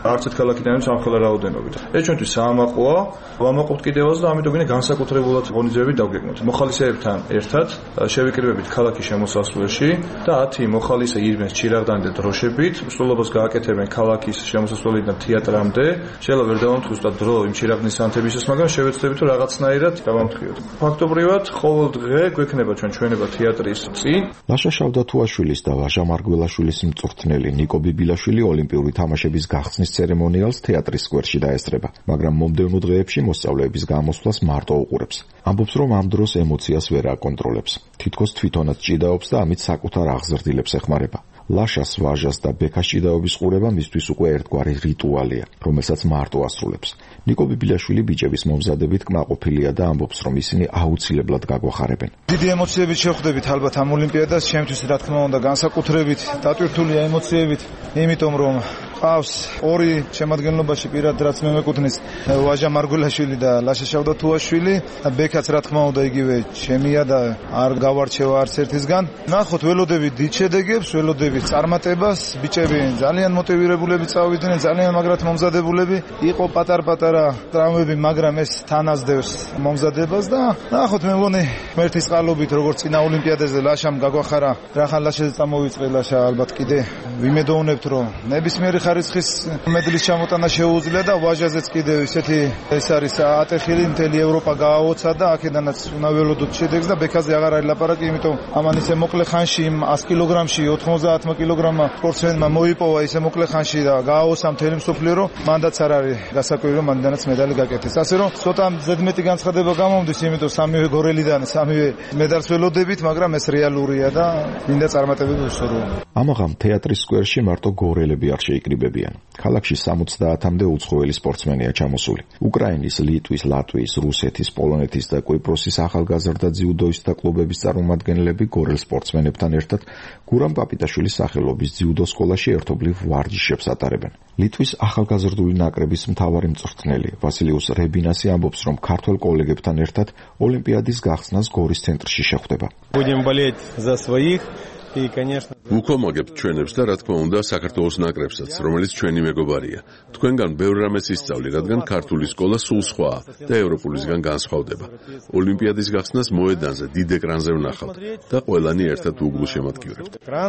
არც ერთ ქალაქიდან სამხელა რაოდენობით. ეს ჩვენთვის საამაყოა, ვამაყობთ კიდევაც და ამიტომ გვინდა განსაკუთრებულად ღონისძიებები დავგეგმოთ. მოხალისეებთან ერთად შევიკრიბებით ქალაქის შემოსასვლელში და ათი მოხალისე ირბენს ჩირაღდანი და დროშებით, მსვლელობას გააკეთებენ ქალაქის შემოსასვლელიდან თეატრამდე. შეიძლება ვერ დავამტყიოთ და დრო იმ ჩირაღდნის ანთებისას, მაგრამ შევეცდებით რომ რაღაცნაირად დავამტყიოთ. ფაქტობრივად ყოველ დღე გვექნება ჩვენ ჩვენება თეატრის წინ. ლაშა შავდათუაშვილის და ვაჟა მარგველაშვილის მწვრთნელი ნიკო ბიბილაშვილი ოლიმპიური თამაშების გახსნის ცერემონიალს თეატრის სკვერში დაესწრება, მაგრამ მომდევნო დღეებში მოსწავლეების გამოსვლას მარტო უყურებს. ამბობს, რომ ამ დროს ემოციას ვერ აკონტროლებს. თითქოს თვითონაც ჭიდაობს და ამით საკუთარ აღზრდილებს ეხმარება. ლაშას, ვაჟას და ბექას ჭიდაობის ყურება მისთვის უკვე ერთგვარი რიტუალია, რომელსაც მარტო ასრულებს. ნიკო ბიბილაშვილი ბიჭების მომზადებით კმაყოფილია და ამბობს, რომ ისინი აუცილებლად გაგვახარებენ. დიდი ემოციებით შევხვდებით ალბათ ამ ოლიმპიადას, ჩემთვის რა თქმა უნდა განსაკუთრებით დატვირთულია ემოციებით, იმიტომ რომ ყავს ორი შემადგენლობაში პირად რაც მე მეკუთვნის ვაჟა მარგველაშვილი და ლაშა შავდათუაშვილი, ბეკაც რა თქმა უნდა იგივე ჩემია და არ გავარჩევა არც ერთისგან. ნახოთ, ველოდებით დიდ შედეგებს, ველოდებით წარმატებას, ბიჭები ძალიან მოტივირებულები წავიდნენ, ძალიან მაგრად მომზადებულები, იყო პატარ-პატარა ტრავმები, მაგრამ ეს თან ასდევს მომზადებას და ნახოთ, მე მგონი ღმერთის წყალობით როგორც წინა ოლიმპიადაზე ლაშამ გაგვახარა, რახან ლაშაზე წამოვიწყე ლაშა ალბათ კიდე ვიმედოვნებთ რომ ნებისმიერი ხარისხის მედლის ჩამოტანა შეუძლია და ვაჟაზეც კიდევ ისეთი ეს არის ატეხილი მთელი ევროპა გააოცა და აქედანაც უნდა ველოდოთ შედეგს და ბექაზე აღარ არის ლაპარაკი, იმიტომ ამან ისე მოკლე ხანში ათი კილოგრამში ოთხმოცდაათი კილოგრამმა სპორტსმენმა მოიპოვა ისე მოკლე ხანში და გააოცა მთელი მსოფლიო, რომ მანდაც არ არის გასაკვირი რომ მანდანაც медаლი გაკეთეს. ასე რომ ცოტა ზედმეტი განცხადება გამომდის, იმიტომ სამივე გორელიდან სამივე медаლს ველოდებით, მაგრამ ეს რეალურია და მინდა წარმატებები უსურვო. ამაღამ თეატრის სკვერში მარტო გორელები არ შეიკრიბებიან. ქალაქში სამოცდაათამდე უცხოელი სპორტსმენია ჩამოსული. უკრაინის, ლიტვის, ლატვიის, რუსეთის, პოლონეთის და კვიპროსის ახალგაზრდა ძიუდოისტთა კლუბების წარმომადგენლები გორელ სპორტსმენებთან ერთად გურამ პაპიტაშვილის სახელობის ძიუდო სკოლაში ერთობლივ ვარჯიშებს ატარებენ. ლიტვის ახალგაზრდული ნაკრების მთავარი მწვრთნელი ვასილიუს რებინასი ამბობს, რომ ქართველ კოლეგებთან ერთად ოლიმპიადის გახსნას გორის ცენტრში შეხვდება. Будем болеть за своих. Ვუქომაგებთ ჩვენებს და რა თქმა უნდა საქართველოს ნაკრებსაც, რომელიც ჩვენი მეგობარია. თქვენგან ბევრ რამეს ისწავლი, რადგან ქართული სკოლა სულ სხვაა და ევროპულისგან განსხვავდება. ოლიმპიადის გახსნას მოედანზე, დიდ ეკრანზე ვნახავთ და ყველანი ერთად უგლუ შემატკივრებთ.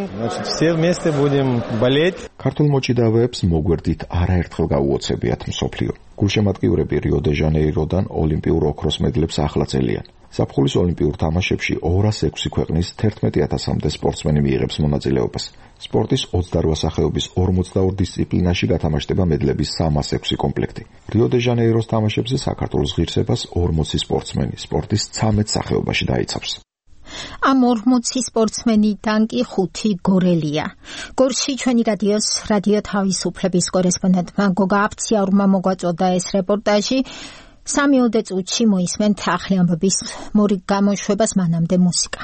ქართულ მოჭიდავეებს მოგვერდით არაერთხელ გაუოცებიათ მსოფლიო. გულშემატკივრები რიო-დე-ჟანეიროდან ოლიმპიურ ოქროს მედლებს ახლა წელიან. ზაფხულის ოლიმპიურ თამაშებში ორას ექვსი ქვეყნის თერთმეტი ათასამდე სპორტსმენი მიიღებს მონაწილეობას. სპორტის ოცდარვა სახეობის ორმოცდაორ დისციპლინაში გათამაშდება მედლების სამას ექვსი კომპლექტი. რიო-დე-ჟანეიროს თამაშებზე საქართველოს ღირსებას ორმოცი სპორტსმენი სპორტის ცამეტ სახეობაში დაიცავს. ამ ორმოცი სპორტსმენიდან კი ხუთი გორელია. გორში ჩვენი რადიოს რადიო თავისუფლების კორესპონდენტმა გოგა აფციარმა მოგვაწოდა ეს რეპორტაჟი. სამი ოდე წუთში მოისმენთ ახალი ამბების მორიგ გამოშვებას, მანამდე მუსიკა.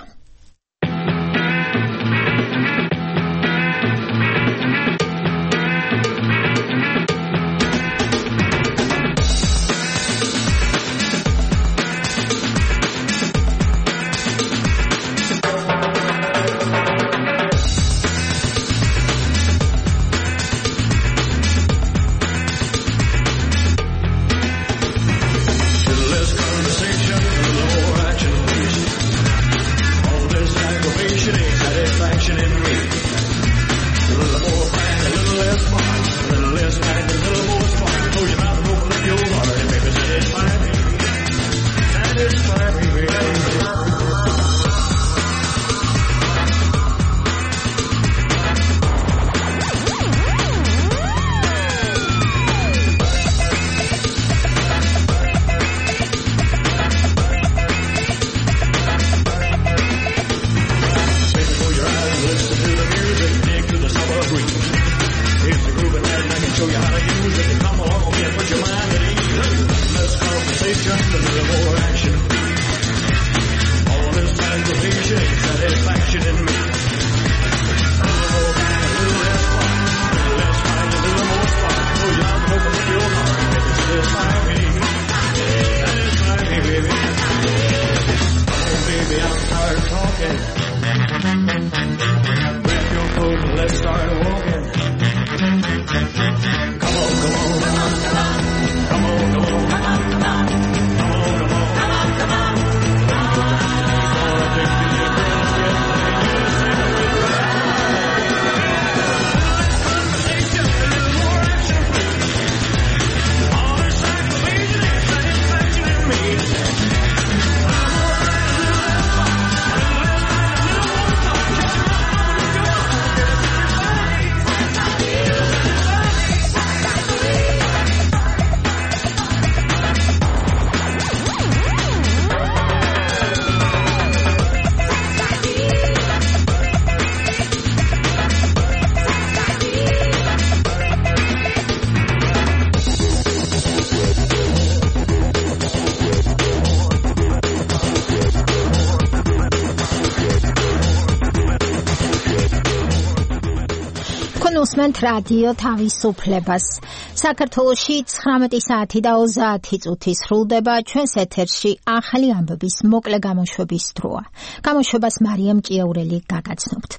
გისმენთ რადიო თავისუფლებას. საქართველოში ცხრამეტი საათი და ოცდაათი წუთი სრულდება. ჩვენს ეთერში ახალი ამბების მოკლე გამოშვების დროა. გამოშვებას მარიამ ჭიაურელი გაგაცნობთ.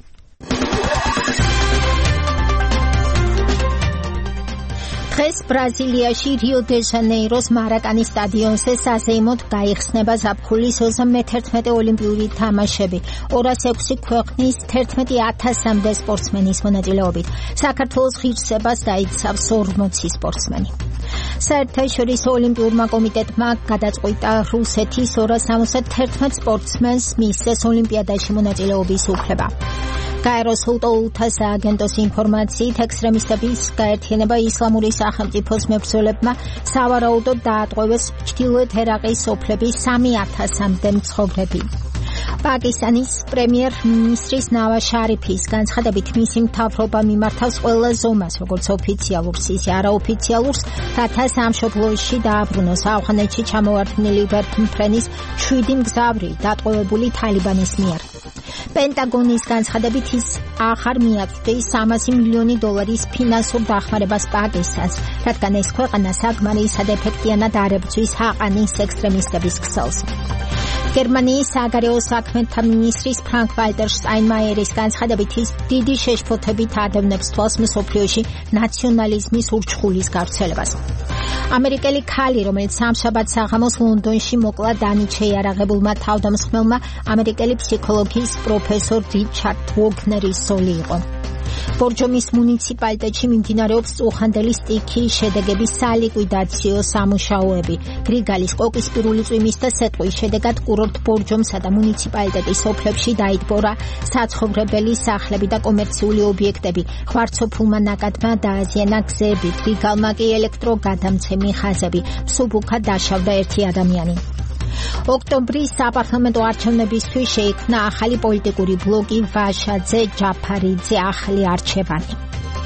დღეს ბრაზილიაში რიო-დე-ჟანეიროს მარაკანის სტადიონზე საზეიმოდ გაიხსნება ზაფხულის ოცდამეთერთმეტე ოლიმპიური თამაშები. ორას ექვსი ქვეყნის თერთმეტი ათასამდე სპორტსმენის მონაწილეობით. საქართველოს ღირსებას დაიცავს ორმოცი სპორტსმენი. საერთაშორისო ოლიმპიურმა კომიტეტმა გადაწყვიტა რუსეთის ორას სამოცდათერთმეტ სპორტსმენს მისცეს ოლიმპიადაში მონაწილეობის უფლება. გაეროს ულტა სააგენტოს ინფორმაციით ექსტრემისტების გაერთიანება ისლამური სახელმწიფოს მებრძოლებმა სავარაუდოდ დაატყვევეს ჩრდილოეთ ერაყის სოფლების სამი ათასამდე მცხოვრები. პაკისტანის პრემიერ-მინისტრის ნავაზ შარიფის განცხადებით მისი მთავრობა მიმართავს ყველა ზომას, როგორც ოფიციალურს, ისე არაოფიციალურს, რათა სამშობლოში დააბრუნოს ავღანეთში ჩამოვარდნილი ვერტმფრენის შვიდი მგზავრი დატყვევებული თალიბანის მიერ. პენტაგონის განცხადებით ის ახარ მიაწვდის სამასი მილიონი დოლარის ფინანსურ დახმარებას პაკისტანს, რადგან ეს ქვეყანა საკმარის სადეფექტიანად არ ებრძვის ჰაყანის ექსტრემისტების ქსელს. გერმანიის საგარეო საქმეთა მინისტრის ფრანკ ვალტერ შტაინმაიერის განცხადებით ის დიდი შეშფოთებით ადევნებს თვალს მსოფლიოში ნაციონალიზმის ურჩხულის გავრცელებას. ამერიკელი ქალი, რომელიც სამშაბათ საღამოს ლონდონში მოკლა დანით შეიარაღებულმა თავდამსხმელმა, ამერიკელი ფსიქოლოგიის პროფესორ რიჩარდ ვოგნერის სოლი იყო. ბორჯომის მუნიციპალიტეტში მიმდინარეობს წუხანდელი სტიქიის შედეგების სალიკვიდაციო სამუშაოები. გრიგალის კოკისპირული წვიმის და სეტყვის შედეგად კურორტ ბორჯომსა და მუნიციპალიტეტის სოფლებში დაიტბორა საცხოვრებელი სახლები და კომერციული ობიექტები. ხვარცოფულმა ნაკადმა დააზიანა გზები, გრიგალმა კი ელექტროგადამცემი ხაზები. მსუბუქად დაშავდა ერთი ადამიანი. ოქტომბრის საპარლამენტო არჩევნებისთვის შეიქმნა ახალი პოლიტიკური ბლოკი ვაშაძე ჯაფარიძე ახალი არჩევანი.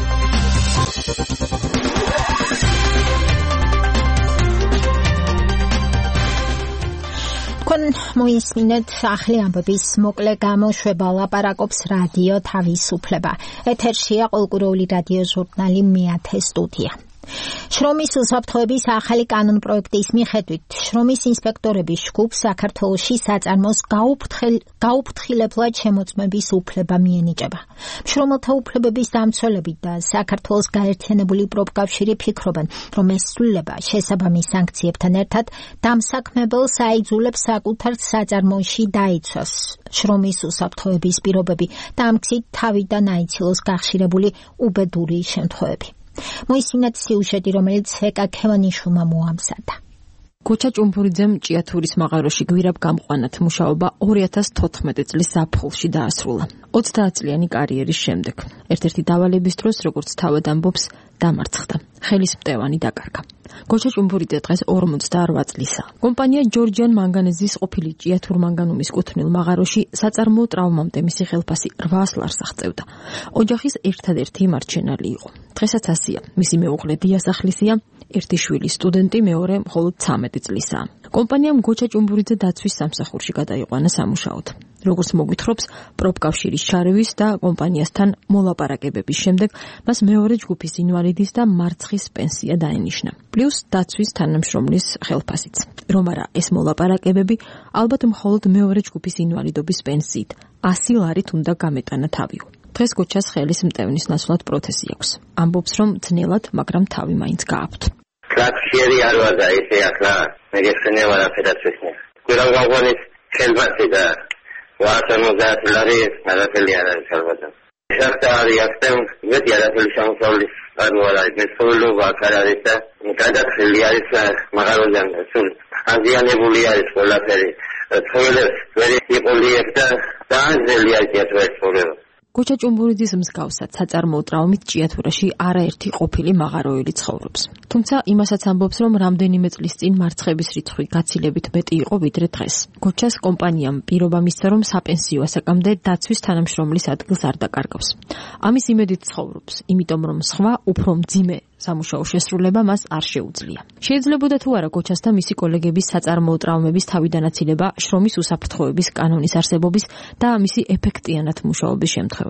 თქვენ მოისმინეთ ახალი ამბების მოკლე გამოშვება, ლაპარაკობს რადიო თავისუფლება. ეთერშია ყოლკურეული რადიო ჟურნალი მეათე სტუდია. შრომის უსაფრთხოების ახალი კანონპროექტის მიხედვით შრომის ინსპექტორების ჯგუფს საქართველოში საწარმოს გაუფრთხილებლად შემოწმების უფლება მიენიჭება. მშრომელთა უფლებების დამცველები და საქართველოს გაერთიანებული პროფკავშირი ფიქრობენ, რომ ეს ცვლილება შესაბამის სანქციებთან ერთად დამსაქმებელს აიძულებს საკუთარ საწარმოში დაიცვას შრომის უსაფრთხოების პირობები და ამ გზით თავიდან აიცილოს გახშირებული უბედური შემთხვევები. მოისმინეთ სიუჟეტი, რომელიც ეკა ქევანიშვილმა მოამზადა. გოჩა ჭუმბურიძემ ჭიათურის მაღაროში გვირაბ გამყვანად მუშაობა ორი ათას თოთხმეტი წლის ზაფხულში დაასრულა. ოცდაათწლიანი კარიერის შემდეგ. ერთ-ერთი დავალების დროს, როგორც თავად ამბობს, დამარცხდა. ხელის მტევანი დაკარგა. გოჩა ჭუმბურიძე დღეს ორმოცდაორ წლისაა. კომპანია ჯორჯიან მანგანეზის ყოფილი ჭიათურ მანგანუმის კუთვნილ მაღაროში საწარმოო ტრავმამდე მისი ხელფასი რვაას ლარს აღწევდა. ოჯახის ერთადერთი მარჩენალი იყო. დღესაც ასია. მისი მეუღლე დიასახლისია, ერთი შვილი სტუდენტი, მეორე მხოლოდ ცამეტი წლისაა. კომპანიამ გოჩა ჭუმბურიძე დაცვის სამსახურში გადაიყვანა სამუშაოდ. როგორც მოგვითხრობს, პროფკავშირის ჩარევის და კომპანიასთან მოლაპარაკებების შემდეგ მას მეორე ჯგუფის ინვალიდის და მარცხის პენსია დაენიშნა. პლუს დაცვის თანამშრომლის ხელფასიც. რომ არა ეს მოლაპარაკებები, ალბათ მხოლოდ მეორე ჯგუფის ინვალიდობის პენსიით ასი ლარით უნდა გამეტანა თავიო. დღეს გოჩას ხელის მტევნის ნაცვლად პროთეზი აქვს. ამბობს, რომ ძნელად, მაგრამ თავი მაინც გააქვთ. კრაფშიერი არ ვარ და ესე ახლა მეგეცნია ვარაფერად ვიხნე. გვირაბ გამყვანის ხელფასი და ვასამოზდაათი ლარი არაფერი არ არის ალბათ. შეხტა არის ახტემ, მეტი არაფერი შემოსავლის არ ვარ, მე სულობა არ არის და გადახრილი არის მაღაროდან სულ აზიანებული არის ყველაფერი. ცხოვრებს ვერ იყოლიებ და დაანძელი არის ცხოვრება. გოჩა ჭუმბურიძის მსგავსად საწარმოო ტრაუმით ჭიათურაში არაერთი ყოფილი მაღაროელი ცხოვრობს. თუმცა იმასაც ამბობს, რომ რამდენიმე წლის წინ მარცხების რიცხვი გაცილებით მეტი იყო ვიდრე დღეს. გოჩას კომპანიამ პირობა მისცა, რომ საპენსიო ასაკამდე დაცვის თანამშრომლის ადგილს არ დაკარგავს. ამის იმედით ცხოვრობს, იმიტომ რომ სხვა უფრო მძიმე სამუშაო შესრულება მას არ შეუძლია. შეიძლებოდა თუ არა გოჩას და მისი კოლეგების საწარმოო ტრავმების თავიდანაცილება შრომის უსაფრთხოების კანონის არსებობის და მისი ეფექტიანად მუშაობის შემთხვევაში.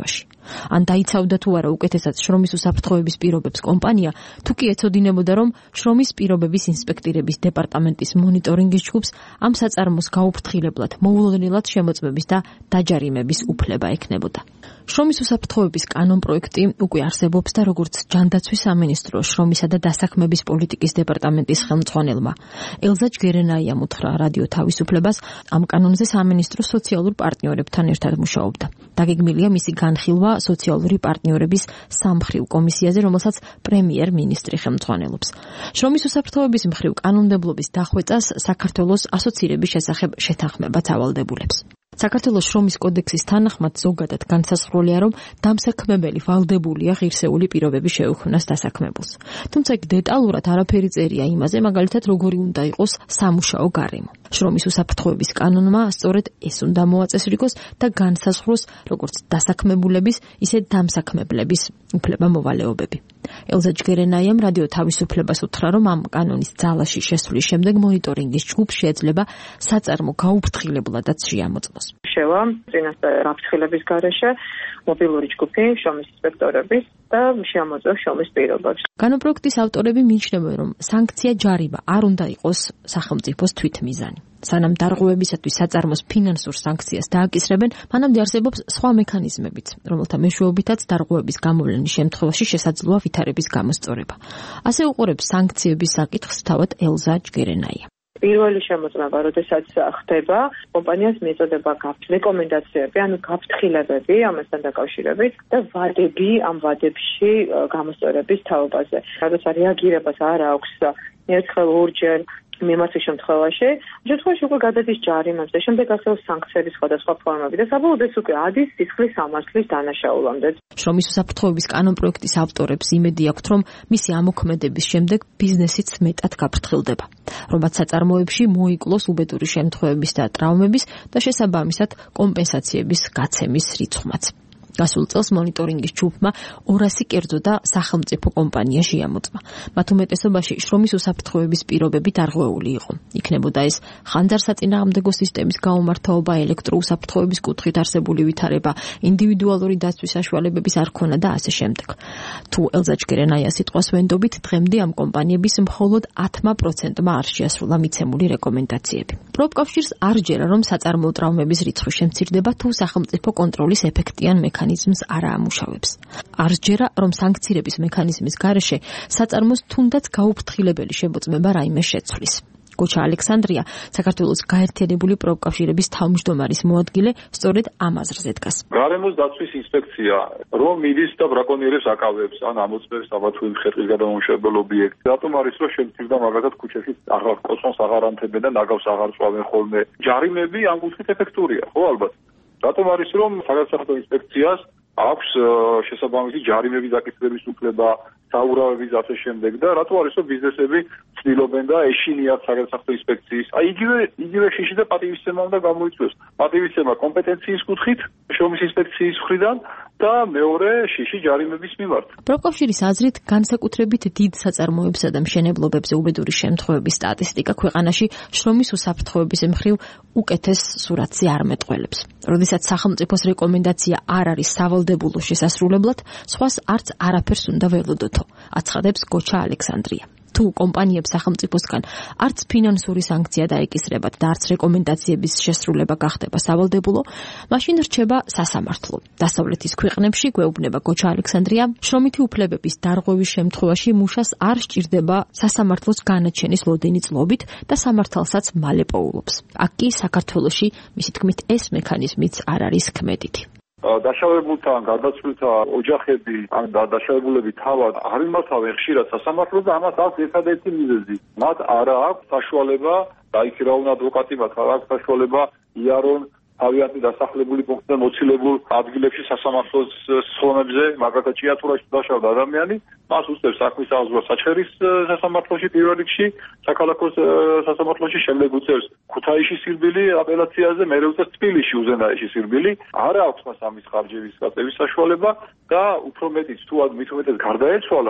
ან დაიცავდა თუ არა უკეთესად შრომის უსაფრთხოების პირობებს კომპანია, თუ კი ეცოდინებოდა, რომ შრომის პირობების ინსპექტირების დეპარტამენტის მონიტორინგის ჯგუფს ამ საწარმოს გაუფრთხილებლად მოულოდნელად შემოწმების და დაჯარიმების უფლება ექნებოდა. შრომის უსაფრთხოების კანონპროექტი უკვე არსებობს და როგორც ჯანდაცვის სამინისტრო შრომისა და დასაქმების პოლიტიკის დეპარტამენტის ხელმძღვანელმა ელზა ჯგერენაიამ უთხრა რადიო თავისუფლებას, ამ კანონზე სამინისტრო სოციალურ პარტნიორებთან ერთად მუშაობდა. დაგეგმილია მისი განხილვა სოციალური პარტნიორების სამმხრივ კომისიაზე, რომელსაც პრემიერ-მინისტრი ხელმძღვანელობს. შრომის უსაფრთხოების მხრივ კანონმდებლობის დახვეწას საქართველოს ასოცირების შესახებ შეთანხმებაც ავალდებულებს. საქართველოს შრომის კოდექსის თანახმად ზოგადად განსაზღვრულია, რომ დამსაქმებელი ვალდებულია ღირსეული პირობების შეუქმნას დასაქმებულს. თუმცა იქ დეტალურად არაფერი წერია იმაზე, მაგალითად როგორი უნდა იყოს სამუშაო გარემო. შრომის უსაფრთხოების კანონმა სწორედ ეს უნდა მოაწესრიგოს და განსაზღვროს როგორც დასაქმებულების, ისე დამსაქმებლების უფლებამოვალეობები. ელზა ჯგერენაიამ რადიო თავისუფლებას უთხრა, რომ ამ კანონის ძალაში შესვლის შემდეგ მონიტორინგის ჯგუფს შეიძლება საწარმო გაუფრთხილებულადაც შეამოწმოს. შევა წინასწარ გაფრთხილების გარეშე მობილური ჯგუფი შრომის ინსპექტორების და შეამოწმოს შრომის პირობებს. კანონპროექტის ავტორები მიიჩნევენ, რომ სანქცია ჯარიმა არ უნდა იყოს სახელმწიფოს თვითმიზანი. სანამ დარღვევებისათვის საწარმოს ფინანსურ სანქციას დააკისრებენ, მანამდე არსებობს სხვა მექანიზმებიც, რომელთა მეშვეობითაც დარღვევების გამოვლენის შემთხვევაში შესაძლოა ვითარების გამოსწორება. ასე უყურებს სანქციების საკითხს თავად ელზა ჯგერენაია. პირველი შემოწმება, როდესაც ხდება, კომპანიას მიეწოდება რეკომენდაციები, ანუ გაფრთხილებები ამასთან დაკავშირებით და ვადები ამ ვადებში გამოსწორების თაობაზე. როდესაც რეაგირებას არ აქვს ერთხელ ორჯერ მიმართვის შემთხვევაში, შემთხვევაში უკვე გადადის ჯარიმებს და შემდეგ ასევე სანქციების სხვადასხვა ფორმები და საბოლოოდ ეს უკვე ადის სისხლის სამართლის დანაშაულამდე. შრომის უსაფრთხოების კანონპროექტის ავტორებს იმედი აქვთ, რომ მისი ამოქმედების შემდეგ ბიზნესიც მეტად გაფრთხილდება, რომაც საწარმოებში მოიკლოს უბედური შემთხვევების და ტრავმების და შესაბამისად კომპენსაციების გაცემის რიცხვმაც. გასულ წელს მონიტორინგის ჯგუფმა ორასი კერძო და სახელმწიფო კომპანია შეამოწმა. მათ უმეტესობაში შრომის უსაფრთხოების პირობები დარღვეული იყო. იქნებოდა ეს ხანძარსაწინააღმდეგო სისტემის გაუმართაობა, ელექტროუსაფრთხოების კუთხით არსებული ვითარება, ინდივიდუალური დაცვის საშუალებების არქონა და ასე შემდეგ. თუ ელზა ჯგერენაიას სიტყვას ვენდობით, დღემდე ამ კომპანიების მხოლოდ ათმა პროცენტმა არ შეასრულა მიცემული რეკომენდაციები. პროფკავშირს არ ჯერა, რომ საწარმოო ტრავმების რიცხვი შემცირდება, თუ სახელმწიფო კონტროლის ეფექტიან მექანიზმს მექანიზმს არ აამუშავებს. არ ჯერა, რომ სანქცირების მექანიზმის გარეშე საწარმოს თუნდაც გაუფრთხილებელი შემოწმება რაიმე შეცვლის. გოჩა ალექსანდრია, საქართველოს გაერთიანებული პროფკავშირების თავმჯდომარის მოადგილე, სწორედ ამ აზრზე დგას. გარემოს დაცვის ინსპექცია რომ მიდის და ბრაკონიერებს აკავებს, ან ამოწმებს საბათუი ხერხის გადამამუშავებელ ობიექტს. რატომ არის რომ შემცირდა მაგალითად ქუჩაში აღარ კოსმოს აღარ ანთებენ და ნაგავს აღარ წვავენ ხოლმე. ჯარიმები ამ კუთხით ეფექტურია, ხო ალბათ. რატომ არის რომ საგანსახადო ინსპექციას აქვს შესაბამისი ჯარიმების დაკისრების უფლება, საურავების ასე შემდეგ და რატო არის რომ ბიზნესები ცდილობენ და ეშინიათ საგანსახადო ინსპექციის. აი იგივე იგივე შიში და პატივისცემა უნდა გამოიწვიოს. პატივისცემა კომპეტენციის კუთხით შრომის ინსპექციის მხრიდან და მეორე შიში ჯარიმების მიმართ. პროფკავშირის აზრით, განსაკუთრებით დიდ საწარმოებსა და მშენებლობებზე უბედური შემთხვევების სტატისტიკა ქვეყანაში შრომის უსაფრთხოების მხრივ უკეთეს სურათზე არ მეტყველებს. როდესაც სახელმწიფოს რეკომენდაცია არ არის სავალდებულო შესასრულებლად, სხვას არც არაფერს უნდა ველოდოთო, აცხადებს გოჩა ალექსანდრია. თუ კომპანიებს სახელმწიფოსგან არც ფინანსური სანქცია დაეკისრებათ და არც რეკომენდაციების შესრულება გახდება სავალდებულო, მაშინ რჩება სასამართლო. დასავლეთის ქვეყნებში, გვეუბნება გოჩა ალექსანდრია, შრომითი უფლებების დარღვევის შემთხვევაში მუშას არ სჭირდება სასამართლოს განაჩენის ლოდინი წლობით და სამართალსაც მალე პოულობს. აქ კი საქართველოში, მისი თქმით, ეს მექანიზმიც არ არის ქმედითი. დაშავებულთან გადაცვლილთა ოჯახები ან დაშავებულები თავად არ იმართავენ ხშირად სასამართლოს და ამას აქვს ერთადერთი მიზეზი. მათ არ აქვს საშუალება დაიქირავონ ადვოკატი, მათ არ აქვს საშუალება იარონ თავიანთი დასახლებული პუნქტიდან მოცილებულ ადგილებში სასამართლოს სხდომებზე, მაგალითად ჭიათურაში დაშავდა ადამიანი, მას უსწრებს საქმის აღზრდა საჩხერის სასამართლოში პირველ რიგში, საქალაქო სასამართლოში, შემდეგ უწევს ქუთაისის სირბილი აპელაციაზე, მერე უწევს თბილისში უზენაეში სირბილი. არ აქვს მას ამის ხარჯების გაწევის საშუალება და უფრო მეტიც თუ მით უმეტეს გარდაეცვალა,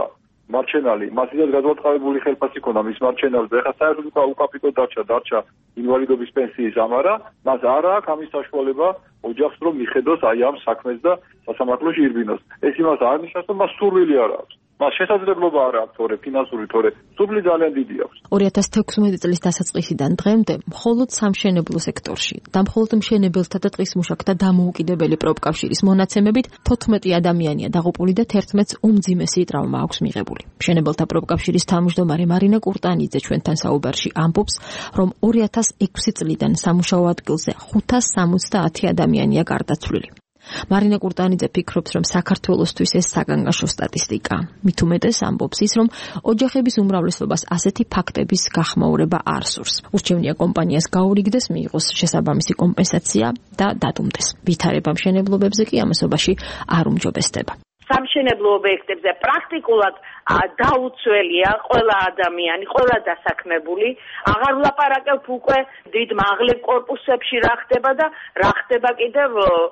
მარჩენალი, მასიდად გადავატყავებული ხელფასი ქონდა მის მარჩენალზე, ეხლა საერთოდ უკაპიტო დარჩა, დარჩა ინვალიდობის პენსიის ამარა, მას არ აქვს ამის საშუალება ოჯახს რომ მიხედოს აი ამ საქმეს და სასამართლოში ირბინოს. ეს იმას არ ნიშნავს, რომ მას სურვილი არ აქვს. მას შესაძლებლობა არ აქვს, თორე ფინანსური, თორე სურვილი ძალიან დიდი აქვს. ორი ათას თექვსმეტი წლის დასაწყისიდან დღემდე მხოლოდ სამშენებლო სექტორში და მხოლოდ მშენებელთა და ტყის მუშაკთა დამოუკიდებელი პროფკავშირის მონაცემებით თოთხმეტი ადამიანია დაღუპული და თერთმეტს უმძიმესი ტრავმა აქვს მიღებული. მშენებელთა პროფკავშირის თავმჯდომარე მარინა კურტანიძე ჩვენთან საუბარში ამბობს, რომ ორი ათას ექვსი წლიდან სამუშაო ადგილზე ხუთას სამოცდაათი ადამიანია გარდაცვლილი. მარინა კურტანიძე ფიქრობს, რომ საქართველოსთვის ეს საგანგაშო სტატისტიკა. მით უმეტეს ამბობს ის, რომ ოჯახების უმრავლესობას ასეთი ფაქტების გახმაურება არ სურს. ურჩევნია კომპანიას გაურიგდეს, მიიღოს შესაბამისი კომპენსაცია და დადუმდეს. ვითარება მშენებლობებზე კი ამასობაში არ უმჯობესდება. სამშენებლო ობიექტებზე პრაქტიკულად დაუცველია ყველა ადამიანი, ყველა დასაქმებული. აღარ ვლაპარაკებ უკვე დიდ მაღლებ კორპუსებში რა ხდება და რა ხდება კიდევ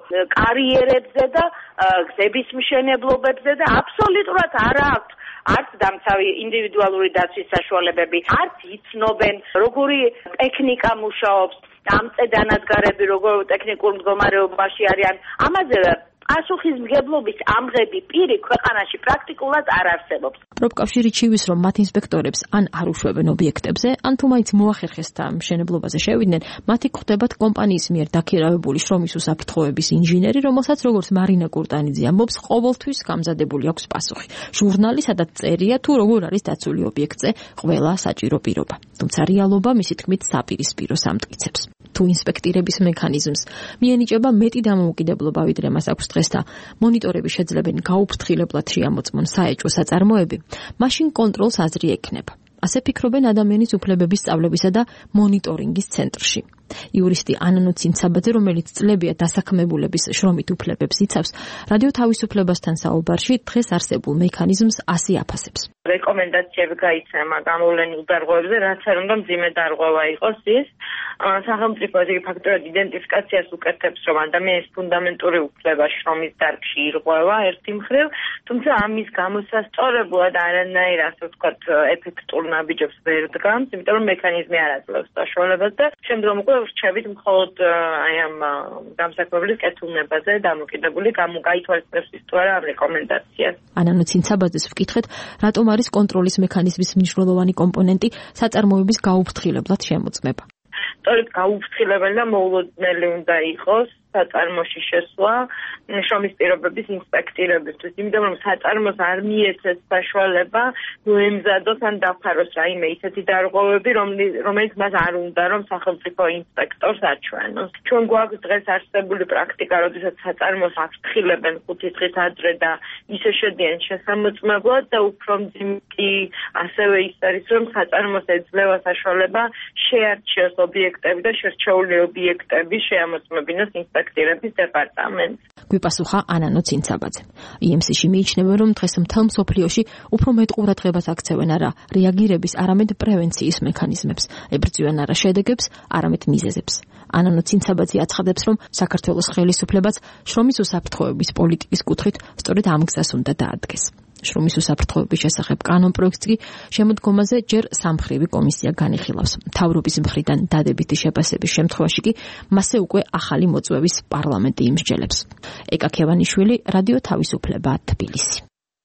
კარიერებზე და გზების მშენებლობებზე და აბსოლუტურად არ აქვს არც დამცავი ინდივიდუალური დაცვის საშუალებები, არც იცნობენ როგორი ტექნიკა მუშაობს, ამ წედანადგარები როგორ ტექნიკურ მდგომარეობაში არიან. ამაზე პასუხისმგებლობის ამღები პირი ქვეყანაში პრაქტიკულად არ არსებობს. პროფკავშირი ჩივის, რომ მათ ინსპექტორებს ან არ უშვებენ ობიექტებზე, ან თუ მაინც მოახერხეს და მშენებლობაზე შევიდნენ, მათი გვხვდებათ კომპანიის მიერ დაქირავებული შრომის უსაფრთხოების ინჟინერი, რომელსაც როგორც მარინა კურტანიძე ამბობს, ყოველთვის გამზადებული აქვს პასუხი. ჟურნალი, სადაც წერია თუ როგორ არის დაცული ობიექტზე ყველა საჭირო პირობა. თუმცა რეალობა მისი თქმით საპირისპირო სამტკიცებს. თუ ინსპექტირების მექანიზმს მიენიჭება მეტი დამოუკიდებლობა, ვიდრე მას აქვს დღეს და მონიტორები შეძლებენ გაუფრთხილებლად შეამოწმონ საეჭვო საწარმოები, მაშინ კონტროლს აზრი ექნება. ასე ფიქრობენ ადამიანის უფლებების სწავლებისა და მონიტორინგის ცენტრში. იურისტი ანანო ცინცაბაძე, რომელიც წლებია დასაქმებულების შრომით უფლებებს იცავს, რადიო თავისუფლებასთან საუბარში დღეს არსებულ მექანიზმს ასე აფასებს. რეკომენდაციები გაიცემა გამოვლენილ დარღვევებზე, რაც არ უნდა მძიმე დარღვევა იყოს ის. სახელმწიფო ფაქტურად იდენტიფიკაციას უკეთებს, რომ ადამიანის ფუნდამენტური უფლება შრომის დარგში ირღვევა ერთი მხრივ, თუმცა ამის გამოსასწორებლად არანაირ ასე ვთქვათ ეფექტურ ნაბიჯებს ვერ დგამს, იმიტომ რომ მექანიზმი არ აძლევს საშუალებას და შემდგომ უკვე ვრჩებით მხოლოდ აი ამ გამსაქმებლის კეთილნებაზე დამოკიდებული გამოgaitვალისწინებს ის თუ არა ამ რეკომენდაციას. ანანო ცინცაბაძეს ვკითხეთ, რატომ არის კონტროლის მექანიზმის მნიშვნელოვანი კომპონენტი საწარმოების გაუფრთხილებლად შემოწმება. სწორედ გაუფრთხილებელი და მოულოდნელი უნდა იყოს საწარმოში შესვლა შრომის პირობების ინსპექტირებისთვის, იმიტომ რომ საწარმოს არ მიეცეს საშუალება მოემზადოს ან დაფაროს რაიმე ისეთი დარღვევები, რომელიც მას არ უნდა რომ სახელმწიფო ინსპექტორს აჩვენოს. ჩვენ გვაქვს დღეს არსებული პრაქტიკა, როდესაც საწარმოს აფრთხილებენ ხუთი დღით ადრე და ისე შედიან შესამოწმებლად და უფრო მძიმე ასევე ის არის, რომ საწარმოს ეძლევა საშუალება შეარჩიოს ობიექტები და შერჩეული ობიექტები შეამოწმებინოს ინსპექტირების დეპარტამენტს. გვიპასუხა ანანო ცინცაბაძე. ი ემ სი-ში მიიჩნევა, რომ დღეს მთელ მსოფლიოში უფრო მეტ ყურადღებას აქცევენ არა რეაგირების, არამედ პრევენციის მექანიზმებს, ებრძვიან არა შედეგებს, არამედ მიზეზებს. ანანო ცინცაბაძე აცხადებს, რომ საქართველოს ხელისუფლებას შრომის უსაფრთხოების პოლიტიკის კუთხით სწორედ ამ გზას უნდა დაადგეს. შრომის უსაფრთხოების შესახებ კანონპროექტს კი შემოდგომაზე ჯერ სამმხრივი კომისია განიხილავს. მთავრობის მხრიდან დადებითი შეფასების შემთხვევაში კი მასზე უკვე ახალი მოწვევის პარლამენტი იმსჯელებს. ეკა ქევანიშვილი, რადიო თავისუფლება, თბილისი.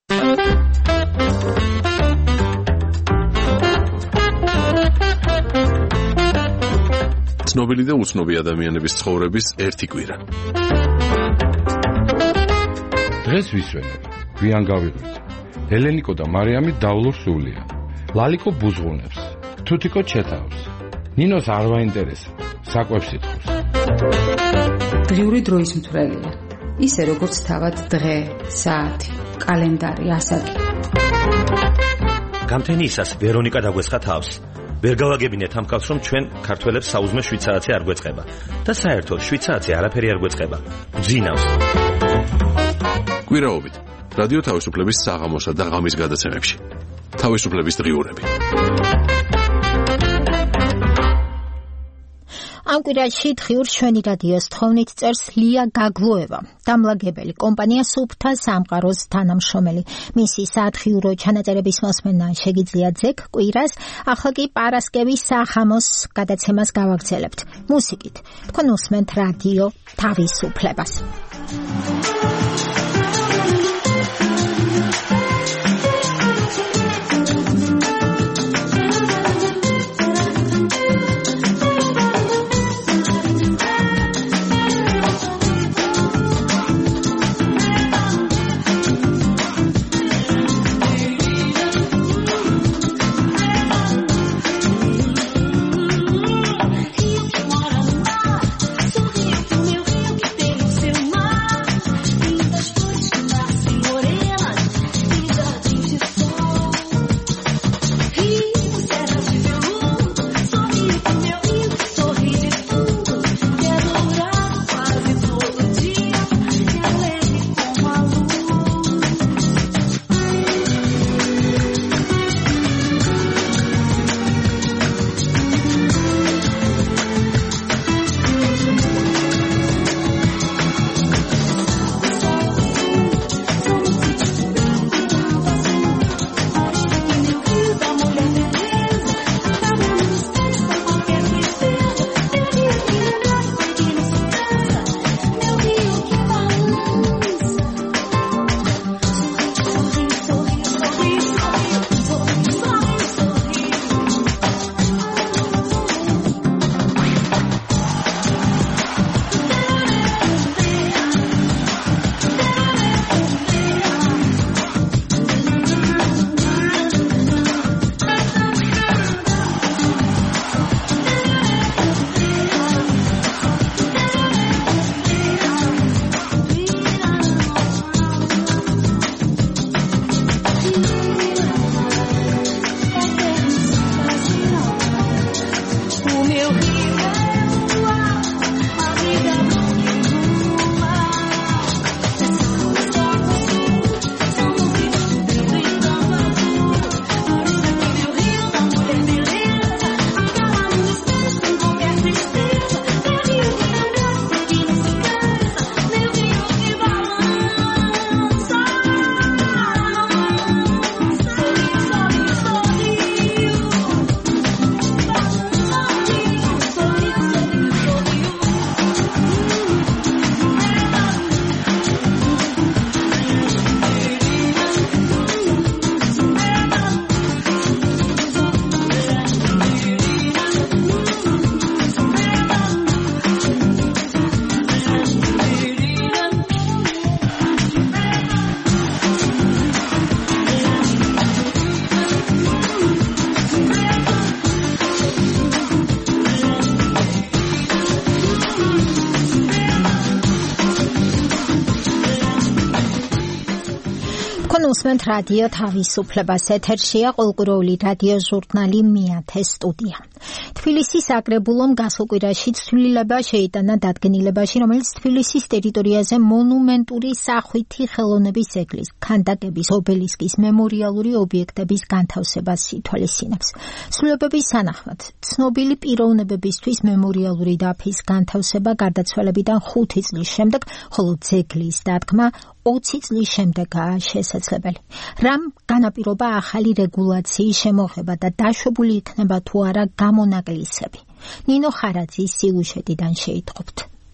ცნობილი და უცნობი ადამიანების ცხოვრების ერთი კვირა. დღეს ვისვენებ, გვიან გავიღვიძე. ელენიკო და მარიამი დავლურ სულია. ლალიკო ბუზღუნებს, თუთიკო ჩეთავს. ნინოს არ ვაინტერესებს, საკვებს ითხოვს. დღიური დროის მთვრელია. ისე როგორც თავად დღე, საათი, კალენდარი, ასაკი. გამთენიისას ვერონიკა დაგვესხა თავს. ვერ გავაგებინეთ ამ კაცს, რომ ჩვენ ქართველებს საუზმე შვიდ საათზე არ გვეწყება და საერთოდ შვიდ საათზე არაფერი არ გვეწყება. გძინავს. კვირაობით რადიო თავისუფლების საღამოსა და ღამის გადაცემებში. თავისუფლების დღიურები. ამ კვირაში დღიურს ჩვენი რადიოს თხოვნით წერს ლია გაგლოევა, დამლაგებელი კომპანია სუფთა სამყაროს თანამშრომელი. მისი სათხიურო ჩანაწერების მოსმენა შეგიძლიათ ზეგ კვირას, ახლა კი პარასკევის სახამოს გადაცემას გავაგრძელებთ. მუსიკით. თქვენ უსმენთ რადიო თავისუფლებას. უსმენთ რადიო თავისუფლებას, ეთერშია ყოლყუროული რადიო ჟურნალი მეათე სტუდია. თბილისის საკრებულომ გასულ კვირაში ცვლილება შეიტანა დადგენილებაში, რომელიც თბილისის ტერიტორიაზე მონუმენტური სახვითი ხელოვნების ძეგლის, ქანდაკების, ობელისკის, მემორიალური ობიექტების განთავსებას ითვალისწინებს. ცვლილებების თანახმად, ცნობილი პიროვნებებისთვის მემორიალური დაფის განთავსება გარდაცვალებიდან ხუთი წლის შემდეგ, ხოლო ძეგლის დადგმა ოცი წლის შემდეგაა შესაძლებელი. რამ განაპირობა ახალი რეგულაციის შემოღება და დაშვებული იქნება თუ არა გამონაკლისები. ნინო ხარაძის სიუჟეტიდან შეიტყობთ.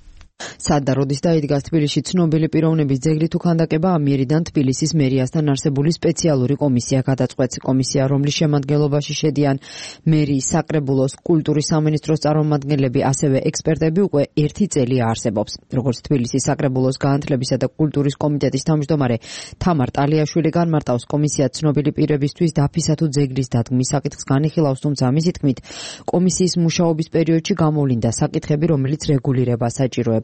სად და როდის დაიდგა თბილისში ცნობილი პიროვნების ძეგლი თუ ქანდაკება, ამიერიდან თბილისის მერიასთან არსებული სპეციალური კომისია გადაწყვეტს. კომისია, რომლის შემადგენლობაში შედიან მერიის, საკრებულოს, კულტურის სამინისტროს წარმომადგენლები, ასევე ექსპერტები, უკვე ერთი წელი არსებობს. როგორც თბილისის საკრებულოს განათლებისა და კულტურის კომიტეტის თავმჯდომარე თამარ ტალიაშვილი განმარტავს, კომისია ცნობილი პირებისთვის დაფისა თუ ძეგლის დადგმის საკითხს განიხილავს, თუმცა მისი თქმით, კომისიის მუშაობის პერიოდში გამოვლინდა საკითხები, რომელიც რეგულირებას საჭიროებს.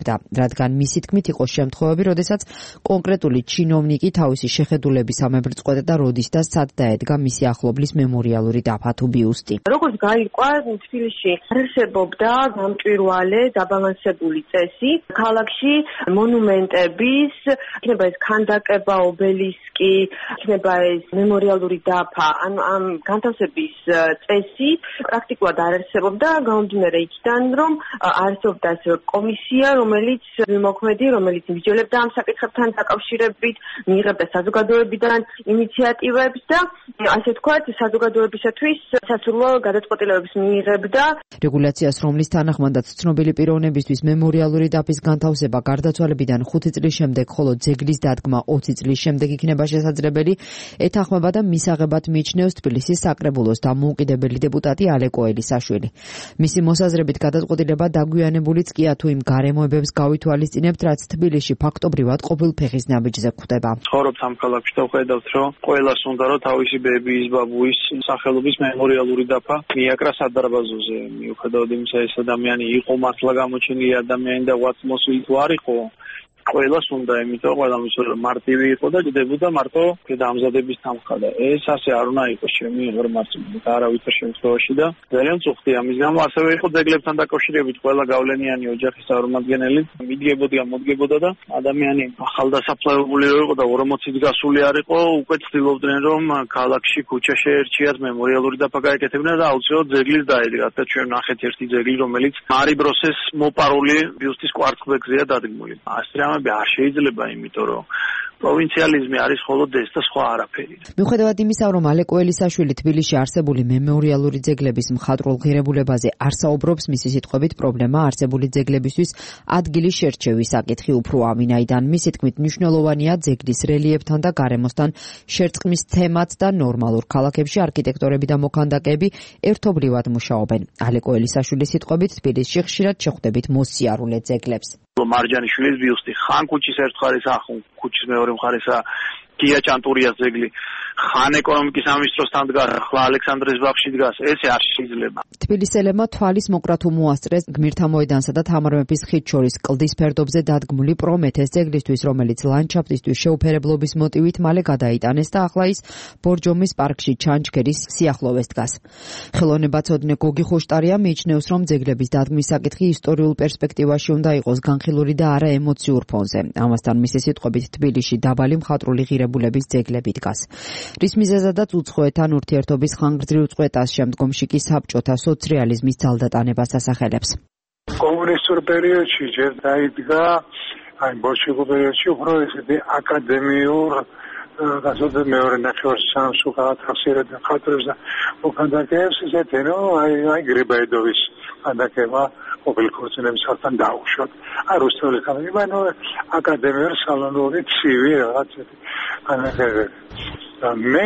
მუშაობდა, რადგან მისი თქმით იყო შემთხვევები, როდესაც კონკრეტული ჩინოვნიკი თავისი შეხედულების ამებრწყვეტა და როდის და სად დაედგა მისი ახლობლის მემორიალური დაფა თუ ბიუსტი. როგორც გაირკვა, თბილისში არსებობდა გამჭვირვალე დაბალანსებული წესი ქალაქში მონუმენტების, იქნება ეს ქანდაკება, ობელისკი, იქნება ეს მემორიალური დაფა, ან ამ განთავსების წესი პრაქტიკულად არ არსებობდა, გამომდინარე იქიდან, რომ არსებობდა კომისია, რომელიც მოქმედი, რომელიც მისჯელებდა ამ საკითხებთან დაკავშირებით, მიიღებდა საზოგადოებიდან ინიციატივებს და ასე ვთქვათ, საზოგადოებისათვის სასურველ გადაწყვეტილებებს მიიღებდა. რეგულაციას, რომლის თანახმადაც ცნობილი პიროვნებისთვის მემორიალური დაფის განთავსება გარდაცვალებიდან ხუთი წლის შემდეგ, ხოლო ძეგლის დადგმა ოცი წლის შემდეგ იქნება შესაძლებელი, ეთანხმება და მისაღებად მიიჩნევს თბილისის საკრებულოს დამოუკიდებელი დეპუტატი ალეკო ელისაშვილი. მისი მოსაზრებით გადაწყვეტილება დაგვიანებულიც კი თუ იმ გარემოებებს გავითვალისწინებთ, რაც თბილისში ფაქტობრივად ყოფილ ფეხის ნაბიჯზე გვხვდება. ცხოვრობთ ამ ქალაქში და ვხედავთ, რომ ყველას უნდა რომ თავისი ბებიის, ბაბუის სახელობის მემორიალური დაფა მიაკრა სადარბაზოზე. მიუხედავად იმისა, ეს ადამიანი იყო მართლა გამოჩენილი ადამიანი და ვაც მოსული თუ არ იყო, ყველას უნდა, იმიტომ ყველამ მარტივი იყო და ჯდებოდა მარტო დამზადების თანხა და ეს ასე არ უნდა იყოს ჩემი ინფორმაციით არავითარ შემთხვევაში და ძალიან წუხდია. ამის გამო ასევე იყო ძეგლებთან დაკავშირებით ყველა გავლენიანი ოჯახის წარმომადგენელი მიდგებოდა, მოდგებოდა და ადამიანი ახალდასაფლავებული იყო და ორმოცით გასული არ იყო, უკვე ცდილობდნენ რომ ქალაქში ქუჩაში ერჩიათ მემორიალური დაფა გაეკეთებინა და აუცილებლად ძეგლის დაედგათ და ჩვენ ნახეთ ერთი ძეგლი, რომელიც მარი ბროსეს მოპარული ბიუსტის კვარცხლბეკზეა დადგმული. ასე არ შეიძლება, იმიტომ რომ პროვინციალიზმი არის მხოლოდ ეს და სხვა არაფერი. მიუხედავად იმისა, რომ ალეკო ელისაშვილი თბილისში არსებული მემორიალური ძეგლების მხატვრულ ღირებულებაზე არ საუბრობს, მისი სიტყვებით პრობლემა არსებული ძეგლებისთვის ადგილის შერჩევის საკითხი უფრო ამინაიდან. მისი თქმით, მნიშვნელოვანია ძეგლის რელიეფთან და გარემოსთან შერწყმის თემაც და ნორმალურ ქალაქებში არქიტექტორები და მოქანდაკეები ერთობლივად მუშაობენ. ალეკო ელისაშვილის სიტყვებით, თბილისში ხშირად შეხვდებით მოსიარულე ძეგლებს. მარჯანიშვილის ბიუსტი, ხან ქუჩის ერთ მხარესა, ხან ქუჩის მეორე მხარესა, გია ჭანტურიას ძეგლი, ხან ეკონომიკის სამინისტროსთან დგას, ახლა ალექსანდრეს ბაღში დგას, ესე არ შეიძლება. თბილისელებმა თვალის მოკრათ უმოასწრეს გმირთა მოედანსა და თამარ მეფის ხიდს შორის კლდის ფერდობზე დადგმული პრომეთეს ძეგლისთვის, რომელიც ლანდშაფტისთვის შეუფერებლობის მოტივით მალე გადაიტანეს და ახლა ის ბორჯომის პარკში ჩანჩქერის სიახლოვეს დგას. ხელოვნებაცოდნე გოგი ხოშტარია მიიჩნევს, რომ ძეგლების დადგმის საკითხი ისტორიულ პერსპექტივაში უნდა იყოს განხილული და არა ემოციურ ფონზე. ამასთან მისი სიტყვებით თბილისში დაბალი მხატვრული ღირებულების ძეგლები დგას. რის მიზეზადაც უცხოეთთან ურთიერთობის ხანგრძლივ წყვეტას, შემდგომში კი საბჭოთა სოციალიზმის ძალდატანებას ასახელებს. კომუნისტურ პერიოდში ჯერ დაიდგა, აი ბოლშევიკურ პერიოდში უფრო ესეთი აკადემიურ გასულ მეორე ნახევარსაამს უკავახსიერებდა მხატვრებს და მოქანდაკეებს, ესეთი რომ აი აი გრიბაედოვის ქანდაკება ყოფილი ქორწინებისგან დაუშვათ. არ უსწავლი ხამი, ანუ აკადემიურ სალონური ცივი რაღაც ანაგები. და მე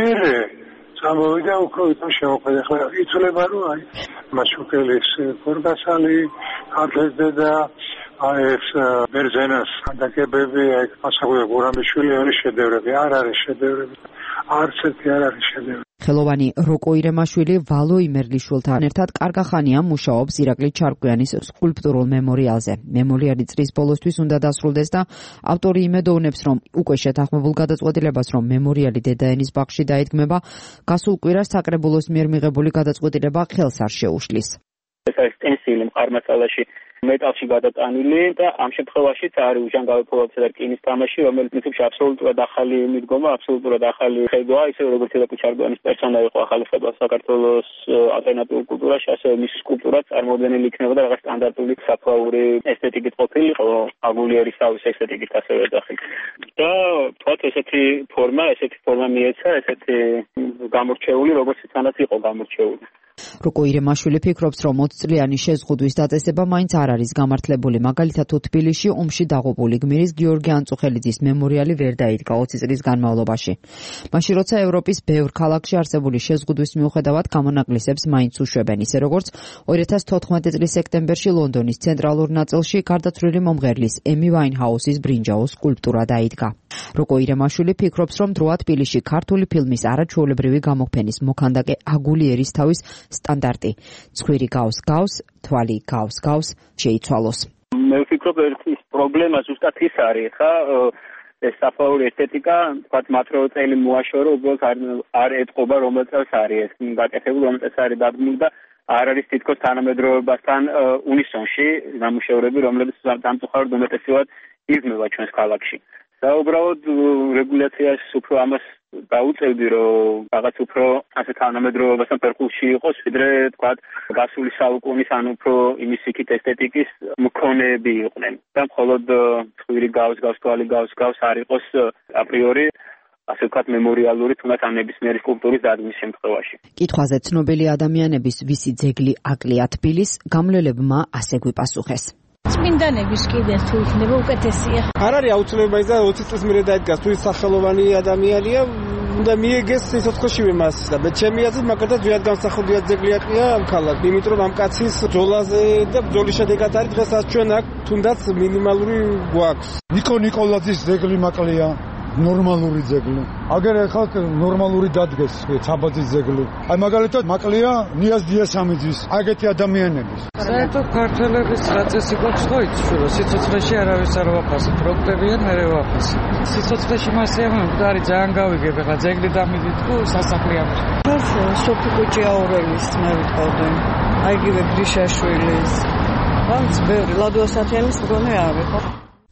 სამოვიდა უფრო ვითომ შემოყვედა. ახლა იცოლება რომ აი მაშუკელის გორგასალი, ქართლეძე და აი ეს ბერძენას ქანდაკებები, აი მასაგვია გურამიშვილი არის შედევრები, არ არის შედევრები. არც ერთი არ არის შედევრი. ხელოვანი როკო ირემაშვილი ვალო იმერლიშვილთან ერთად კარგახანია მუშაობს ირაკლი ჩარკვიანის სკულპტურულ მემორიალზე. მემორიალი წრის ბოლოსთვის უნდა დასრულდეს და ავტორი იმედოვნებს, რომ უკვე შეთანხმებულ გადაწყვეტილებას, რომ მემორიალი დედაენის ბაღში დაიდგმება, გასულ კვირას საკრებულოს მიერ მიღებული გადაწყვეტილება ხელს არ შეუშლის. ეს არის სტენსილი მყარმაწალაში მეტალში გადატანილი და ამ შემთხვევაშიც არის უჟანგავი ფოლადისა და რკინის თამაში, რომელიც პრინციპში აბსოლუტურად ახალი მიდგომა, აბსოლუტურად ახალი ხედვა, ისე როგორც ირაკლი ჩარკვიანის პერსონა იყო ახალი ხედვა საქართველოს ალტერნატიულ კულტურაში, ასევე მისი სკულპტურა წარმოუდგენელი იქნებოდა რაღაც სტანდარტული საფლაური ესთეტიკით ყოფილიყო, აგულიერის თავის ესთეტიკით ასევე ეძახით. და თქვათ ესეთი ფორმა, ესეთი ფორმა მიეცა, ესეთი გამორჩეული, როგორც თანაც იყო გამორჩეული. როკო ირემაშვილი ფიქრობს, რომ ოცი წლიანი შეზღუდვის დაწესება მაინც არ არის გამართლებული. მაგალითად, თუ თბილისში ომში დაღუპული გმირის გიორგი ანწუხელიძის მემორიალი ვერ დაიდგა ოცი წლის განმავლობაში. მაშინ, როცა ევროპის ბევრ ქალაქში არსებული შეზღუდვის მიუხედავად გამონაკლისებს მაინც უშვებენ, ისე როგორც ორი ათას თოთხმეტი წლის სექტემბერში ლონდონის ცენტრალურ ნაწილში გარდაცვლილი მომღერლის ემი ვაინჰაუსის ბრინჯაოს სკულპტურა დაიდგა. როკო ირემაშვილი ფიქრობს, რომ დროა თბილისში ქართული ფილმის არაჩვეულებრივი გამოხმენის მოქანდაკე აგულიერის თავის სტანდარტი. ცხვირი გავს გავს, თვალი გავს გავს, შეიცვალოს. მე ვფიქრობ ერთი პრობლემა ზუსტად ის არის ხა ეს საფაური ესთეტიკა თქვათ მათრო წელი მოაშორო უბრალოდ არ არ ეტყობა რომელ წელს არის ეს გაკეთებული რომელ წელს არის დადგმული და არ არის თითქოს თანამედროვეობასთან უნისონში ნამუშევრები რომლებიც დამწუხაროდ უმეტესად იზმება ჩვენს ქალაქში და უბრალოდ რეგულაციას უფრო ამას დაუწევდი რომ რაღაც უფრო ასე თანამედროვეობასთან ფერხულში იყოს ვიდრე თქვათ გასული საუკუნის ან უფრო იმის იქით ესთეტიკის მქონეები იყვნენ და მხოლოდ ხვირი გავს გავს თვალი გავს გავს არ იყოს აპრიორი ასე ვთქვათ მემორიალური თუნდაც ამ ნებისმიერი სკულპტურის დადგმის შემთხვევაში. კითხვაზე ცნობილი ადამიანების ვისი ძეგლი აკლია თბილის გამლელებმა ასე გვიპასუხეს. წმინდანების კიდე თუ იქნება უკეთესია. არ არის აუცილებლობა ის და ოცი წლის მერე დაიდგას თუ ის სახელოვანი ადამიანია უნდა მიეგეს სიცოცხლეშივე მას და მე ჩემი აზრით მაგალითად ძვიად განსახილველი ძეგლი აკლია ამ ქალაქს იმიტომ ამ კაცის ბრძოლაზე და ბრძოლის შედეგად არის დღესაც ჩვენ აქ თუნდაც მინიმალური გვაქვს. ნიკო ნიკოლაძის ძეგლი მაკლია ნორმალური ძეგლი. აგერ ახლა ნორმალური დადგეს ცაბაძის ძეგლი. აი მაგალითად მაკლია ნიაზ დიასამიძის აგეთი ადამიანების. საერთოდ ქართველების რა წესი გვაქვს ხო იცი რომ სიცოცხლეში არავის არ ვაფასებ, პროექტებიან მე ვაფასებ. სიცოცხლეში მასია მკვდარი ძალიან გავიგებ ახლა ძეგლი დამიდით თუ სასახლე ამერ. სოფი კუჭი აურელის მე ვიტყოდი. აიგივე გრიშაშვილის. ვანც ბევრი ლადოასათიანის მგონი არის ხო?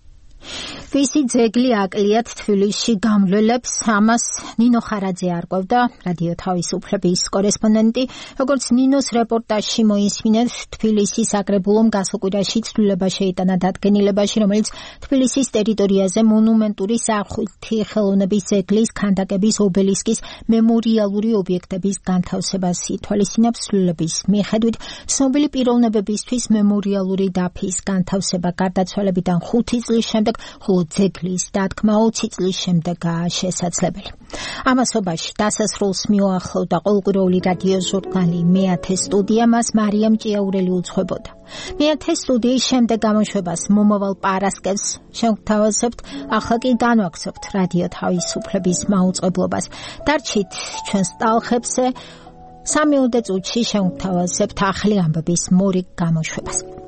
ვისი ძეგლი აკლიათ თბილისში გამლველებს ამას ნინო ხარაძე არკვევდა რადიო თავისუფლების კორესპონდენტი როგორც ნინოს რეპორტაჟში მოისმინეთ თბილისის საკრებულომ გასაკვირაში ცვლილება შეიტანა დადგენილებაში რომელიც თბილისის ტერიტორიაზე მონუმენტური სახვითი ხელოვნების ძეგლის ქანდაკების ობელისკის მემორიალური ობიექტების განთავსებას ითვალისწინებს ცვლილების მიხედვით ცნობილი პიროვნებებისთვის მემორიალური დაფის განთავსება გარდაცვალებიდან ხუთი წლის შემდეგ ძეგლის დადგმა ოცი წლის შემდეგაა შესაძლებელი. ამასობაში დასასრულს მიუახლოვდა ყოველკვირეული რადიო ჟურნალი მეათე სტუდია მას მარიამ ჭიაურელი უძღვებოდა. მეათე სტუდიის შემდეგ გამოშვებას მომავალ პარასკევს შევთავაზებთ, ახლა კი განვაგრძობთ რადიო თავისუფლების მაუწყებლობას. დარჩით ჩვენს ტალხებზე სამი ოდე წუთში შევთავაზებთ ახალი ამბების მორიგ გამოშვებას.